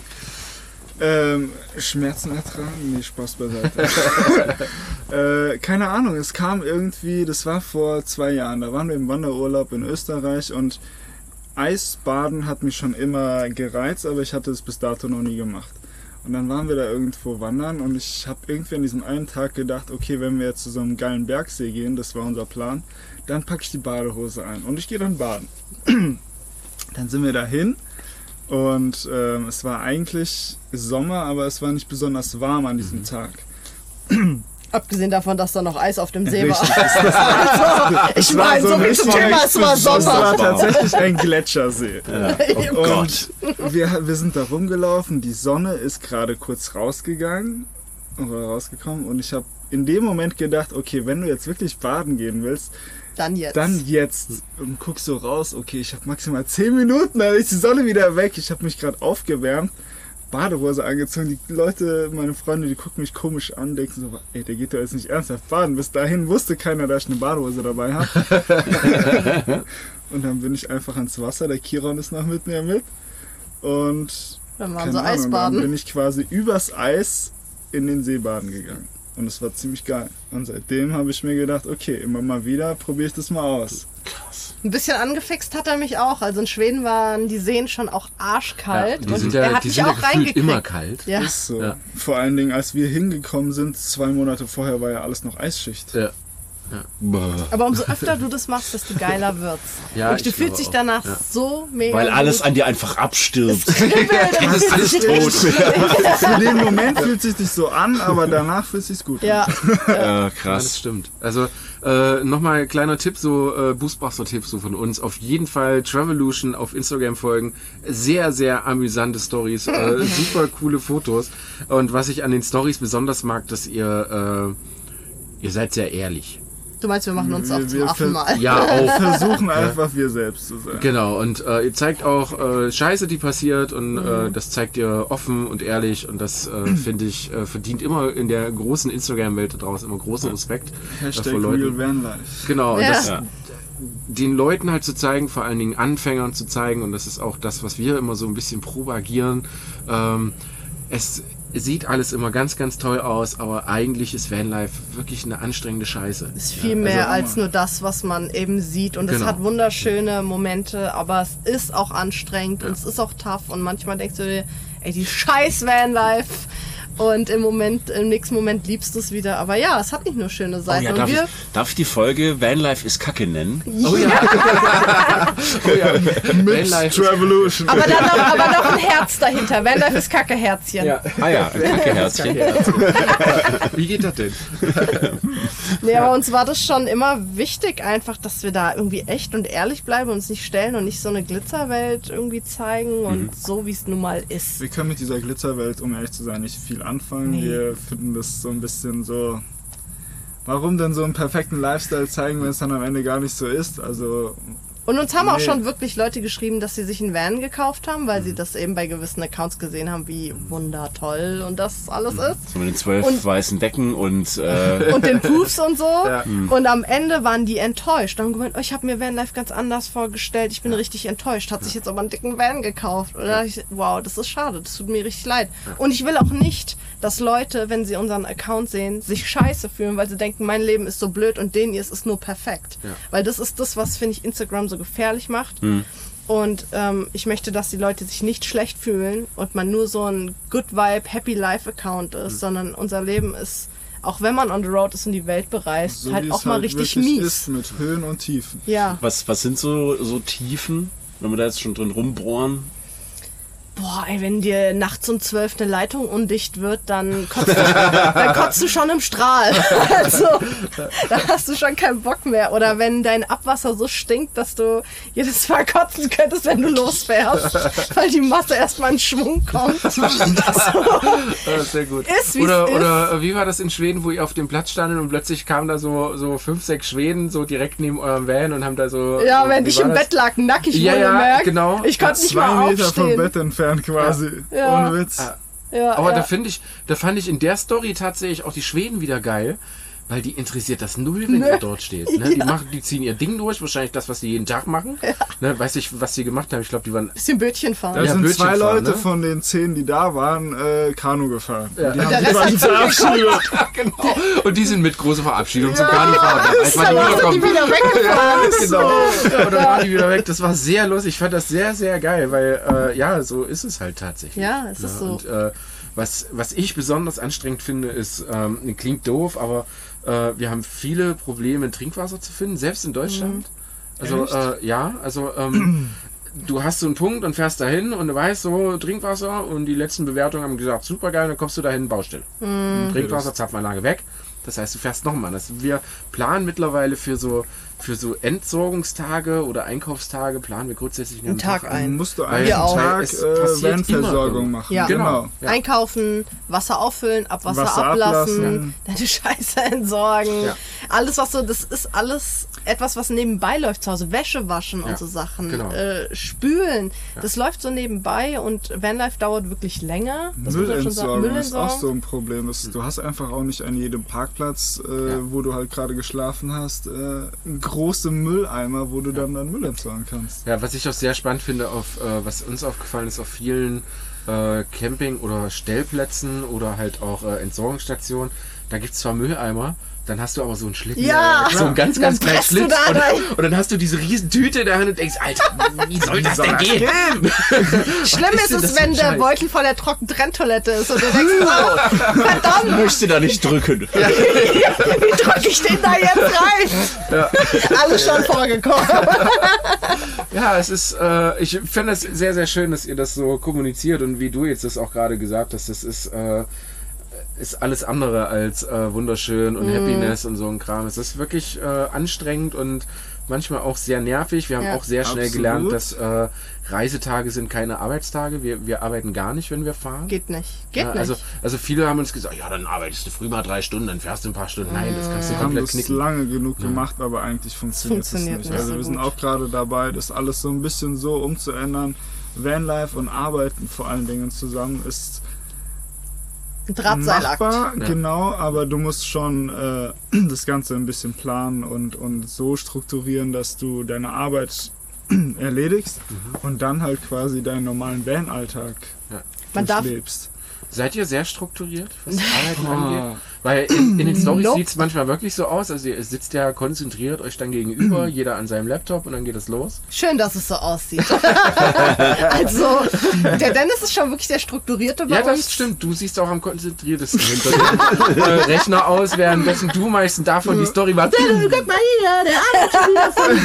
Speaker 4: Schmerzen ertragen. Nee, Spaß beiseite. Keine Ahnung, es kam irgendwie, das war vor 2 Jahren, da waren wir im Wanderurlaub in Österreich und Eisbaden hat mich schon immer gereizt, aber ich hatte es bis dato noch nie gemacht. Und dann waren wir da irgendwo wandern und ich habe irgendwie an diesem einen Tag gedacht, okay, wenn wir jetzt zu so einem geilen Bergsee gehen, das war unser Plan, dann packe ich die Badehose ein und ich gehe dann baden. Dann sind wir dahin und es war eigentlich Sommer, aber es war nicht besonders warm an diesem Tag.
Speaker 3: Abgesehen davon, dass da noch Eis auf dem See war.
Speaker 4: Richtig,
Speaker 3: Also, ich meine, so viel zum Thema, es war
Speaker 4: das war
Speaker 3: Sommer.
Speaker 4: tatsächlich ein Gletschersee.
Speaker 1: Oh Gott.
Speaker 4: Und wir sind da rumgelaufen, die Sonne ist gerade kurz rausgegangen oder rausgekommen und ich habe in dem Moment gedacht, okay, wenn du jetzt wirklich baden gehen willst,
Speaker 3: Dann jetzt.
Speaker 4: dann jetzt. Und guck so raus, okay, ich habe maximal 10 Minuten, dann ist die Sonne wieder weg. Ich habe mich gerade aufgewärmt, Badehose angezogen. Die Leute, meine Freunde, die gucken mich komisch an, denken so, ey, der geht doch jetzt nicht ernsthaft baden. Bis dahin wusste keiner, dass ich eine Badehose dabei habe. Und dann bin ich einfach ans Wasser, der Kiron ist noch mit mir mit. Und
Speaker 3: Dann waren
Speaker 4: keine
Speaker 3: so
Speaker 4: Ahnung, dann
Speaker 3: Eisbaden.
Speaker 4: bin ich quasi übers Eis in den See baden gegangen. Und es war ziemlich geil. Und seitdem habe ich mir gedacht, okay, immer mal wieder probiere ich das mal aus.
Speaker 3: Ein bisschen angefixt hat er mich auch. Also in Schweden waren die Seen schon auch arschkalt.
Speaker 2: Die
Speaker 3: und
Speaker 2: sind
Speaker 3: er
Speaker 2: ja,
Speaker 3: hat
Speaker 2: die
Speaker 3: mich
Speaker 2: sind ja
Speaker 3: auch
Speaker 2: gefühlt
Speaker 3: reingekriegt.
Speaker 2: immer kalt.
Speaker 3: Ja.
Speaker 4: Ist so.
Speaker 2: Ja.
Speaker 4: Vor allen Dingen, als wir hingekommen sind, 2 Monate vorher war ja alles noch Eisschicht.
Speaker 2: Ja.
Speaker 3: Aber umso öfter du das machst, desto geiler wird's.
Speaker 2: Ja,
Speaker 3: und du
Speaker 2: ich
Speaker 3: fühlst dich
Speaker 2: glaube
Speaker 3: danach so mega
Speaker 1: Weil alles
Speaker 3: gut.
Speaker 1: an dir einfach abstirbt.
Speaker 2: Das ist alles tot.
Speaker 4: Für den Moment fühlt sich nicht so an, aber danach fühlt sich gut an.
Speaker 3: Ja,
Speaker 1: Ja,
Speaker 2: Ja,
Speaker 1: krass.
Speaker 2: das stimmt. Also nochmal kleiner Tipp, so Boostbuster-Tipp so von uns. Auf jeden Fall Travolution auf Instagram folgen. Sehr, sehr amüsante Stories, super coole Fotos. Und was ich an den Stories besonders mag, dass ihr seid sehr ehrlich.
Speaker 3: du meinst, wir machen uns auch zum
Speaker 4: Wir
Speaker 3: Affen mal.
Speaker 2: Ja, auch.
Speaker 4: Versuchen einfach wir selbst zu sein.
Speaker 2: Genau, und ihr zeigt auch Scheiße, die passiert und das zeigt ihr offen und ehrlich und das finde ich verdient immer in der großen Instagram-Welt da draußen immer großen Respekt
Speaker 4: Hashtag
Speaker 2: vor Leuten.
Speaker 4: Real Vanlife.
Speaker 2: Genau, und
Speaker 3: Ja.
Speaker 2: das,
Speaker 1: Ja.
Speaker 2: den Leuten halt zu zeigen, vor allen Dingen Anfängern zu zeigen und das ist auch das, was wir immer so ein bisschen propagieren. Es sieht alles immer ganz, ganz toll aus, aber eigentlich ist Vanlife wirklich eine anstrengende Scheiße.
Speaker 3: Es ist viel mehr als nur das, was man eben sieht. Und es
Speaker 2: Genau.
Speaker 3: hat wunderschöne Momente, aber es ist auch anstrengend und es ist auch tough. Und manchmal denkst du dir, ey, die scheiß Vanlife. Und im nächsten Moment liebst du es wieder. Aber ja, es hat nicht nur schöne
Speaker 1: Oh
Speaker 3: Seiten.
Speaker 1: ja,
Speaker 3: und
Speaker 1: darf ich die Folge Vanlife ist Kacke nennen?
Speaker 2: Oh ja.
Speaker 4: Mit
Speaker 2: Vanlife.
Speaker 4: Travolution.
Speaker 3: aber dann noch ein Herz dahinter. Vanlife ist Kacke-Herzchen.
Speaker 2: Ja.
Speaker 1: Ah ja, ein Kacke-Herzchen.
Speaker 2: Wie geht das denn?
Speaker 3: Nee, aber uns war das schon immer wichtig, einfach, dass wir da irgendwie echt und ehrlich bleiben und uns nicht stellen und nicht so eine Glitzerwelt irgendwie zeigen und so, wie es nun mal ist.
Speaker 4: Wir können mit dieser Glitzerwelt, um ehrlich zu sein, nicht viel anfangen.
Speaker 3: Nee.
Speaker 4: Wir finden das so ein bisschen so... Warum denn so einen perfekten Lifestyle zeigen, wenn es dann am Ende gar nicht so ist? Also...
Speaker 3: Und uns haben auch
Speaker 4: Nee.
Speaker 3: schon wirklich Leute geschrieben, dass sie sich einen Van gekauft haben, weil sie das eben bei gewissen Accounts gesehen haben, wie wundertoll und das alles ist.
Speaker 1: So mit den 12
Speaker 3: Und-
Speaker 1: weißen Decken und
Speaker 3: Und den Proofs und so.
Speaker 2: Ja.
Speaker 3: Und am Ende waren die enttäuscht. Haben gemeint, oh, ich habe mir Vanlife ganz anders vorgestellt. Ich bin richtig enttäuscht. Hat sich jetzt aber einen dicken Van gekauft. Oder wow, das ist schade. Das tut mir richtig leid. Und ich will auch nicht, dass Leute, wenn sie unseren Account sehen, sich scheiße fühlen, weil sie denken, mein Leben ist so blöd und denen ist nur perfekt.
Speaker 2: Ja.
Speaker 3: Weil das ist das, was, finde ich, Instagram so gefährlich macht. Und ich möchte, dass die Leute sich nicht schlecht fühlen und man nur so ein Good Vibe, Happy Life Account ist, sondern unser Leben ist, auch wenn man on the road ist und die Welt bereist,
Speaker 4: So
Speaker 3: halt
Speaker 4: wie
Speaker 3: auch
Speaker 4: es
Speaker 3: mal
Speaker 4: halt
Speaker 3: richtig
Speaker 4: wirklich
Speaker 3: mies.
Speaker 4: ist, mit Höhen und Tiefen.
Speaker 3: Ja.
Speaker 1: was sind so Tiefen, wenn wir da jetzt schon drin rumbohren?
Speaker 3: Boah, ey, wenn dir nachts um 12 eine Leitung undicht wird, dann kotzt du schon im Strahl. Also, da hast du schon keinen Bock mehr. Oder wenn dein Abwasser so stinkt, dass du jedes Mal kotzen könntest, wenn du losfährst, weil die Masse erstmal in Schwung kommt.
Speaker 2: Sehr gut.
Speaker 3: Ist, wie's
Speaker 2: oder,
Speaker 3: ist.
Speaker 2: oder wie war das in Schweden, wo ihr auf dem Platz standet und plötzlich kamen da so 5, 6 Schweden so direkt neben eurem Van und haben da so...
Speaker 3: Ja, wenn
Speaker 2: wie
Speaker 3: ich
Speaker 2: war
Speaker 3: im
Speaker 2: das?
Speaker 3: Bett lag, nackig
Speaker 2: Ja, ja,
Speaker 3: wohlgemerkt.
Speaker 2: genau.
Speaker 3: Ich konnte nicht
Speaker 4: 2
Speaker 3: mal
Speaker 4: Meter vom
Speaker 3: aufstehen.
Speaker 4: Bett entfernt quasi.
Speaker 3: Ja.
Speaker 4: Ohne Witz.
Speaker 3: Ja,
Speaker 2: Aber
Speaker 3: ja.
Speaker 2: da fand ich in der Story tatsächlich auch die Schweden wieder geil, weil die interessiert das null, wenn ihr dort steht. Ne? Die ziehen ihr Ding durch, wahrscheinlich das, was die jeden Tag machen. Ne? Weiß ich, was die gemacht haben. Ich glaube, die waren...
Speaker 3: Bisschen Bötchen fahren.
Speaker 4: Da
Speaker 2: Ja,
Speaker 4: sind
Speaker 2: Bötchen
Speaker 4: 2
Speaker 2: fahren,
Speaker 4: Leute
Speaker 2: ne?
Speaker 4: von den 10, die da waren, Kanu gefahren.
Speaker 2: Ja.
Speaker 4: Die haben
Speaker 3: der
Speaker 4: sich
Speaker 3: Rest
Speaker 4: quasi
Speaker 3: hat
Speaker 4: verabschiedet.
Speaker 2: genau. Und die sind mit großer Verabschiedung zum Carnival. Als man
Speaker 3: Danach sind die
Speaker 2: wiederkommt.
Speaker 3: wieder weggefahren.
Speaker 2: Genau. Ja, und dann waren die wieder weg. Das war sehr lustig. Ich fand das sehr, sehr geil, weil ja, so ist es halt tatsächlich.
Speaker 3: Ja, es ist so.
Speaker 2: Und was ich besonders anstrengend finde, ist, klingt doof, aber wir haben viele Probleme, Trinkwasser zu finden, selbst in Deutschland. Also ja, also du hast so einen Punkt und fährst dahin und du weißt so, Trinkwasser und die letzten Bewertungen haben gesagt, super geil, dann kommst du dahin, Baustelle. Trinkwasser, Zapfanlage weg. Das heißt, du fährst nochmal. Wir planen mittlerweile für so Entsorgungstage oder Einkaufstage, planen wir grundsätzlich
Speaker 3: Einen Tag ein.
Speaker 4: Musst du
Speaker 2: Weil
Speaker 4: einen
Speaker 3: auch.
Speaker 4: Tag
Speaker 2: es passiert
Speaker 4: Vanversorgung
Speaker 2: immer.
Speaker 4: machen.
Speaker 3: Ja.
Speaker 4: Genau.
Speaker 2: Ja.
Speaker 3: Einkaufen, Wasser auffüllen, Abwasser
Speaker 4: Wasser
Speaker 3: ablassen,
Speaker 4: ablassen.
Speaker 3: deine Scheiße entsorgen.
Speaker 2: Ja.
Speaker 3: Alles, was so, das ist alles etwas, was nebenbei läuft zu Hause. Wäsche waschen und
Speaker 2: Ja,
Speaker 3: so Sachen.
Speaker 2: genau.
Speaker 3: Spülen. Das läuft so nebenbei und Vanlife dauert wirklich länger. Das muss man schon sagen.
Speaker 4: Müllentsorgung ist auch so ein Problem. Du hast einfach auch nicht an jedem Parkplatz, wo du halt gerade geschlafen hast, große Mülleimer, wo du dann Müll entsorgen kannst.
Speaker 2: Ja, was ich auch sehr spannend finde, was uns aufgefallen ist, auf vielen Camping- oder Stellplätzen oder halt auch Entsorgungsstationen, da gibt es zwar Mülleimer, dann hast du aber so einen Schlitten,
Speaker 3: Ja.
Speaker 2: so einen ganz, ganz
Speaker 3: Dann
Speaker 2: kleinen
Speaker 3: presst du
Speaker 2: Schlitz.
Speaker 3: da rein.
Speaker 2: Und dann hast du diese riesen Tüte in der Hand und denkst, Alter, wie soll das denn gehen?
Speaker 3: Schlimm ist
Speaker 2: denn das
Speaker 3: es,
Speaker 2: für ein
Speaker 3: wenn der
Speaker 2: Scheiß?
Speaker 3: Beutel vor der Trockentrenntoilette ist und du denkst, oh, verdammt,
Speaker 1: Ich möchte da nicht drücken.
Speaker 3: wie drücke ich den da jetzt rein? Alles schon vorgekommen.
Speaker 2: Ja, es ist, ich finde es sehr, sehr schön, dass ihr das so kommuniziert und wie du jetzt das auch gerade gesagt hast, das ist alles andere als wunderschön und Happiness und so ein Kram. Es ist wirklich anstrengend und manchmal auch sehr nervig. Wir haben auch sehr schnell
Speaker 4: Absolut.
Speaker 2: gelernt, dass Reisetage sind keine Arbeitstage. Wir arbeiten gar nicht, wenn wir fahren.
Speaker 3: Geht nicht. Geht
Speaker 2: Ja,
Speaker 3: nicht.
Speaker 2: also viele haben uns gesagt, ja, dann arbeitest du früh mal 3 Stunden, dann fährst du ein paar Stunden. Nein, das kannst du
Speaker 4: Wir haben
Speaker 2: komplett
Speaker 4: das
Speaker 2: knicken.
Speaker 4: lange genug gemacht, aber eigentlich funktioniert es
Speaker 3: funktioniert
Speaker 4: nicht.
Speaker 3: nicht
Speaker 4: Also
Speaker 3: so
Speaker 4: wir sind
Speaker 3: gut.
Speaker 4: auch gerade dabei, das alles so ein bisschen so umzuändern. Vanlife und Arbeiten vor allen Dingen zusammen ist
Speaker 3: Ein Drahtseilakt.
Speaker 4: machbar, genau, aber du musst schon das Ganze ein bisschen planen und so strukturieren, dass du deine Arbeit erledigst und dann halt quasi deinen normalen Van-Alltag
Speaker 3: Man darf-
Speaker 4: lebst.
Speaker 2: Seid ihr sehr strukturiert, was Arbeiten angeht? Weil in den Storys
Speaker 3: Nope.
Speaker 2: sieht es manchmal wirklich so aus. Also ihr sitzt ja konzentriert euch dann gegenüber, jeder an seinem Laptop und dann geht es los.
Speaker 3: Schön, dass es so aussieht. Also, der Dennis ist schon wirklich der Strukturierte bei
Speaker 2: Ja, das
Speaker 3: uns.
Speaker 2: stimmt. Du siehst auch am konzentriertesten hinter dem Rechner aus, währenddessen du meistens davon die Story machst.
Speaker 3: Guck mal hier,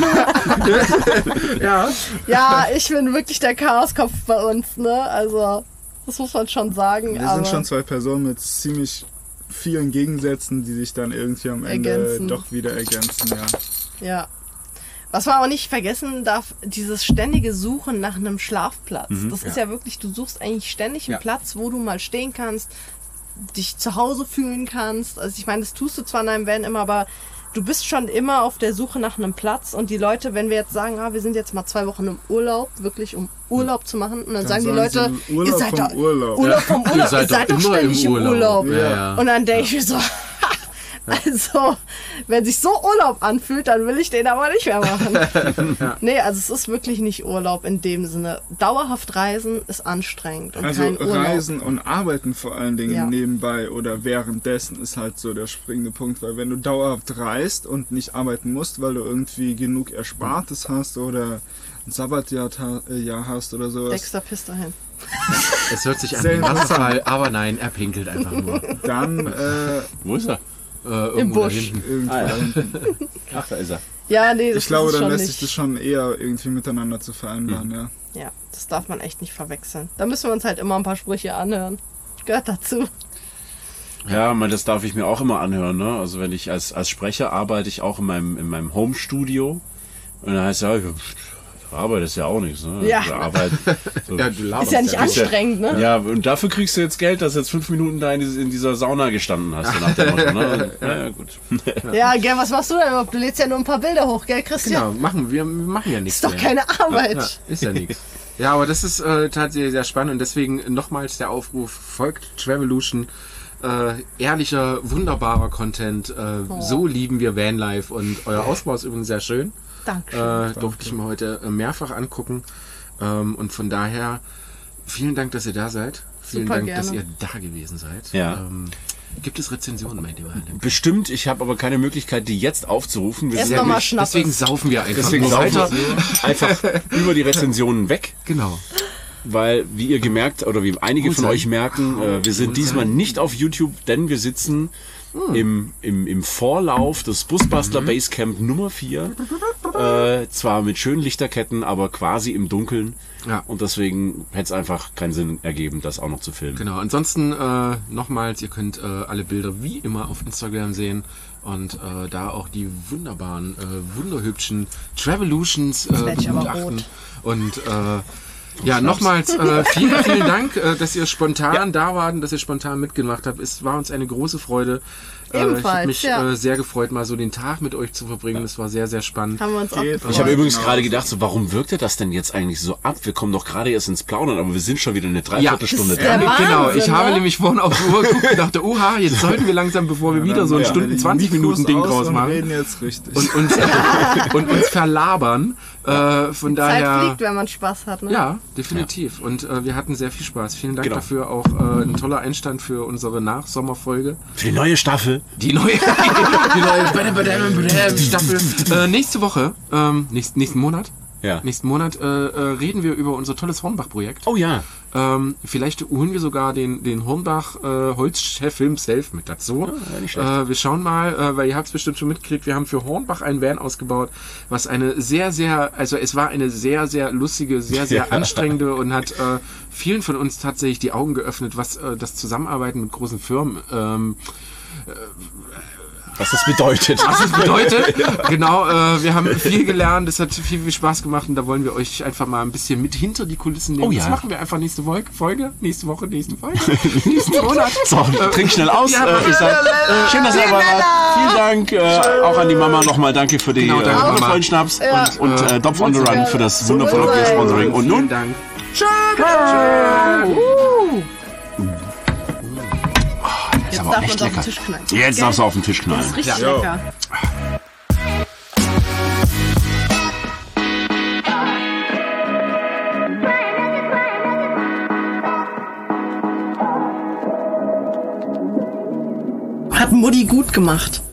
Speaker 3: der
Speaker 2: Ja.
Speaker 3: Ja, ich bin wirklich der Chaoskopf bei uns, ne? Also, das muss man schon sagen.
Speaker 4: Wir
Speaker 3: aber
Speaker 4: sind schon zwei Personen mit ziemlich vielen Gegensätzen, die sich dann irgendwie am Ende
Speaker 3: Ergänzen.
Speaker 4: doch wieder ergänzen, ja.
Speaker 3: Ja. Was man auch nicht vergessen darf, dieses ständige Suchen nach einem Schlafplatz. Das ist ja wirklich, du suchst eigentlich ständig einen
Speaker 2: Ja.
Speaker 3: Platz, wo du mal stehen kannst, dich zu Hause fühlen kannst. Also ich meine, das tust du zwar in deinem Van immer, aber du bist schon immer auf der Suche nach einem Platz. Und die Leute, wenn wir jetzt sagen, wir sind jetzt mal 2 Wochen im Urlaub, wirklich um Urlaub zu machen, und dann sagen die Leute,
Speaker 4: sie Urlaub vom
Speaker 3: doch
Speaker 4: Urlaub.
Speaker 3: Urlaub vom Urlaub, ihr seid doch ständig im Urlaub.
Speaker 4: Ja.
Speaker 3: Und dann denke ich mir so, also, wenn sich so Urlaub anfühlt, dann will ich den aber nicht mehr machen. Nee, also es ist wirklich nicht Urlaub in dem Sinne. Dauerhaft reisen ist anstrengend und
Speaker 4: Also
Speaker 3: kein Urlaub.
Speaker 4: Reisen und Arbeiten vor allen Dingen
Speaker 3: Ja.
Speaker 4: nebenbei oder währenddessen ist halt so der springende Punkt, weil wenn du dauerhaft reist und nicht arbeiten musst, weil du irgendwie genug Erspartes hast oder ein Sabbatjahr Jahr hast oder sowas,
Speaker 3: Dexter pisst dahin.
Speaker 2: Es hört sich an
Speaker 4: Sehr
Speaker 2: wie ein
Speaker 4: interessant.
Speaker 2: Wasserfall, aber nein, er pinkelt einfach nur.
Speaker 4: dann
Speaker 1: Wo ist er?
Speaker 2: Irgendwo
Speaker 3: Busch.
Speaker 2: da hinten.
Speaker 4: irgendwo
Speaker 1: Ah, ja.
Speaker 4: da hinten.
Speaker 1: Ach, da ist er.
Speaker 3: Ja, nee, das
Speaker 4: Ich glaube,
Speaker 3: ist
Speaker 4: dann
Speaker 3: schon
Speaker 4: lässt
Speaker 3: nicht.
Speaker 4: sich das schon eher irgendwie miteinander zu vereinbaren, ja.
Speaker 3: Ja, das darf man echt nicht verwechseln. Da müssen wir uns halt immer ein paar Sprüche anhören. Gehört dazu.
Speaker 1: Ja, das darf ich mir auch immer anhören. Ne? Also wenn ich als Sprecher arbeite, ich auch in meinem Home-Studio. Und dann heißt ja, Arbeit ist ja auch nichts. Ne?
Speaker 3: Ja.
Speaker 1: Also Arbeit, so.
Speaker 2: Ja, du laberst
Speaker 3: Ist ja nicht
Speaker 1: Ist
Speaker 3: anstrengend, ne?
Speaker 1: Ja, und dafür kriegst du jetzt Geld, dass du jetzt 5 Minuten da in dieser Sauna gestanden hast. So nach dem Motto, ne? Ja, gut.
Speaker 3: Ja, gell, was machst du denn überhaupt? Du lädst ja nur ein paar Bilder hoch, gell, Christian?
Speaker 2: Genau, wir machen ja nichts
Speaker 3: Ist doch
Speaker 2: mehr.
Speaker 3: keine Arbeit.
Speaker 2: Ja, ist ja nichts. Ja, aber das ist tatsächlich sehr spannend und deswegen nochmals der Aufruf, folgt Travolution. Ehrlicher, wunderbarer Content. So lieben wir Vanlife und euer Ausbau ist übrigens sehr schön.
Speaker 3: Dankeschön.
Speaker 2: Durfte ich mir heute mehrfach angucken. Und von daher vielen Dank, dass ihr da seid. Vielen
Speaker 3: Super
Speaker 2: Dank,
Speaker 3: gerne.
Speaker 2: dass ihr da gewesen seid.
Speaker 1: Ja.
Speaker 2: Gibt es Rezensionen, mein lieber Herr Lemke?
Speaker 1: Bestimmt, ich habe aber keine Möglichkeit, die jetzt aufzurufen. Wir
Speaker 3: Erst
Speaker 1: sind
Speaker 3: noch mal
Speaker 1: nämlich-
Speaker 3: Schnappes.
Speaker 2: Deswegen saufen wir einfach
Speaker 1: Deswegen
Speaker 2: nur
Speaker 1: saufen
Speaker 2: weiter.
Speaker 1: wir einfach über die Rezensionen weg.
Speaker 2: Genau.
Speaker 1: Weil, wie ihr gemerkt, oder wie einige von euch merken, wir sind diesmal nicht auf YouTube, denn wir sitzen im Vorlauf des Busbastler Basecamp Nummer 4. Zwar mit schönen Lichterketten, aber quasi im Dunkeln.
Speaker 2: Ja.
Speaker 1: Und deswegen hätte es einfach keinen Sinn ergeben, das auch noch zu filmen.
Speaker 2: Genau, ansonsten nochmals, ihr könnt alle Bilder wie immer auf Instagram sehen und da auch die wunderbaren, wunderhübschen Travolutions
Speaker 3: werd ich aber
Speaker 2: begutachten.
Speaker 3: rot.
Speaker 2: Und ja, nochmals vielen, vielen Dank, dass ihr spontan da wart und dass ihr spontan mitgemacht habt. Es war uns eine große Freude. Ich habe
Speaker 3: Ebenfalls,
Speaker 2: mich sehr gefreut, mal so den Tag mit euch zu verbringen. Das war sehr, sehr spannend.
Speaker 3: Haben wir uns auch gefreut.
Speaker 1: Ich habe übrigens gerade gedacht, so, warum wirkte das denn jetzt eigentlich so ab? Wir kommen doch gerade erst ins Plaudern, aber wir sind schon wieder eine Dreiviertelstunde
Speaker 3: das ist der
Speaker 1: dran.
Speaker 3: Wahnsinn,
Speaker 2: Genau, ich habe
Speaker 3: ne?
Speaker 2: nämlich vorhin auf die Uhr geguckt und dachte, oha, jetzt sollten wir langsam, bevor wir wieder so ein Stunden 20 Minuten Ding draus
Speaker 4: Wir
Speaker 2: machen
Speaker 4: reden jetzt richtig.
Speaker 2: und uns verlabern. Von
Speaker 3: Zeit
Speaker 2: daher.
Speaker 3: fliegt, wenn man Spaß hat. Ne?
Speaker 2: Ja, definitiv. Und wir hatten sehr viel Spaß. Vielen Dank
Speaker 1: Genau.
Speaker 2: dafür. Auch ein toller Einstand für unsere Nachsommerfolge.
Speaker 1: Für die neue Staffel.
Speaker 2: Die neue Staffel. Nächste Woche, nächsten Monat.
Speaker 1: Ja.
Speaker 2: Nächsten Monat reden wir über unser tolles Hornbach-Projekt.
Speaker 1: Oh ja.
Speaker 2: Vielleicht holen wir sogar den Hornbach Holzchef himself mit dazu.
Speaker 1: Ja, nicht schlecht.
Speaker 2: Wir schauen mal, weil ihr habt es bestimmt schon mitgekriegt, wir haben für Hornbach einen Van ausgebaut, was es war eine sehr, sehr lustige, sehr, sehr anstrengende und hat vielen von uns tatsächlich die Augen geöffnet, was das Zusammenarbeiten mit großen Firmen
Speaker 1: Was das bedeutet.
Speaker 2: was es bedeutet. Genau, wir haben viel gelernt, es hat viel, viel Spaß gemacht und da wollen wir euch einfach mal ein bisschen mit hinter die Kulissen nehmen.
Speaker 1: Oh ja.
Speaker 2: Das machen wir einfach nächste Folge, nächste Woche, nächste Folge, nächsten Monat.
Speaker 1: So, trink schnell aus.
Speaker 2: Ja,
Speaker 1: Ich sag, schön, dass ihr dabei wart. Vielen Dank. Auch an die Mama nochmal. Danke für die
Speaker 2: Genau, danke, Mama.
Speaker 1: wundervollen Schnaps und Dopf on the Run für das wundervolle Sponsoring. Und
Speaker 2: Vielen
Speaker 1: nun
Speaker 2: Dank.
Speaker 1: ist
Speaker 3: Jetzt
Speaker 1: aber auch
Speaker 3: darf
Speaker 1: echt
Speaker 3: man auf den
Speaker 1: lecker.
Speaker 3: Tisch knallen.
Speaker 1: Jetzt darfst du auf den Tisch knallen.
Speaker 3: Das ist richtig
Speaker 4: Ja.
Speaker 3: lecker. Hat Mutti gut gemacht.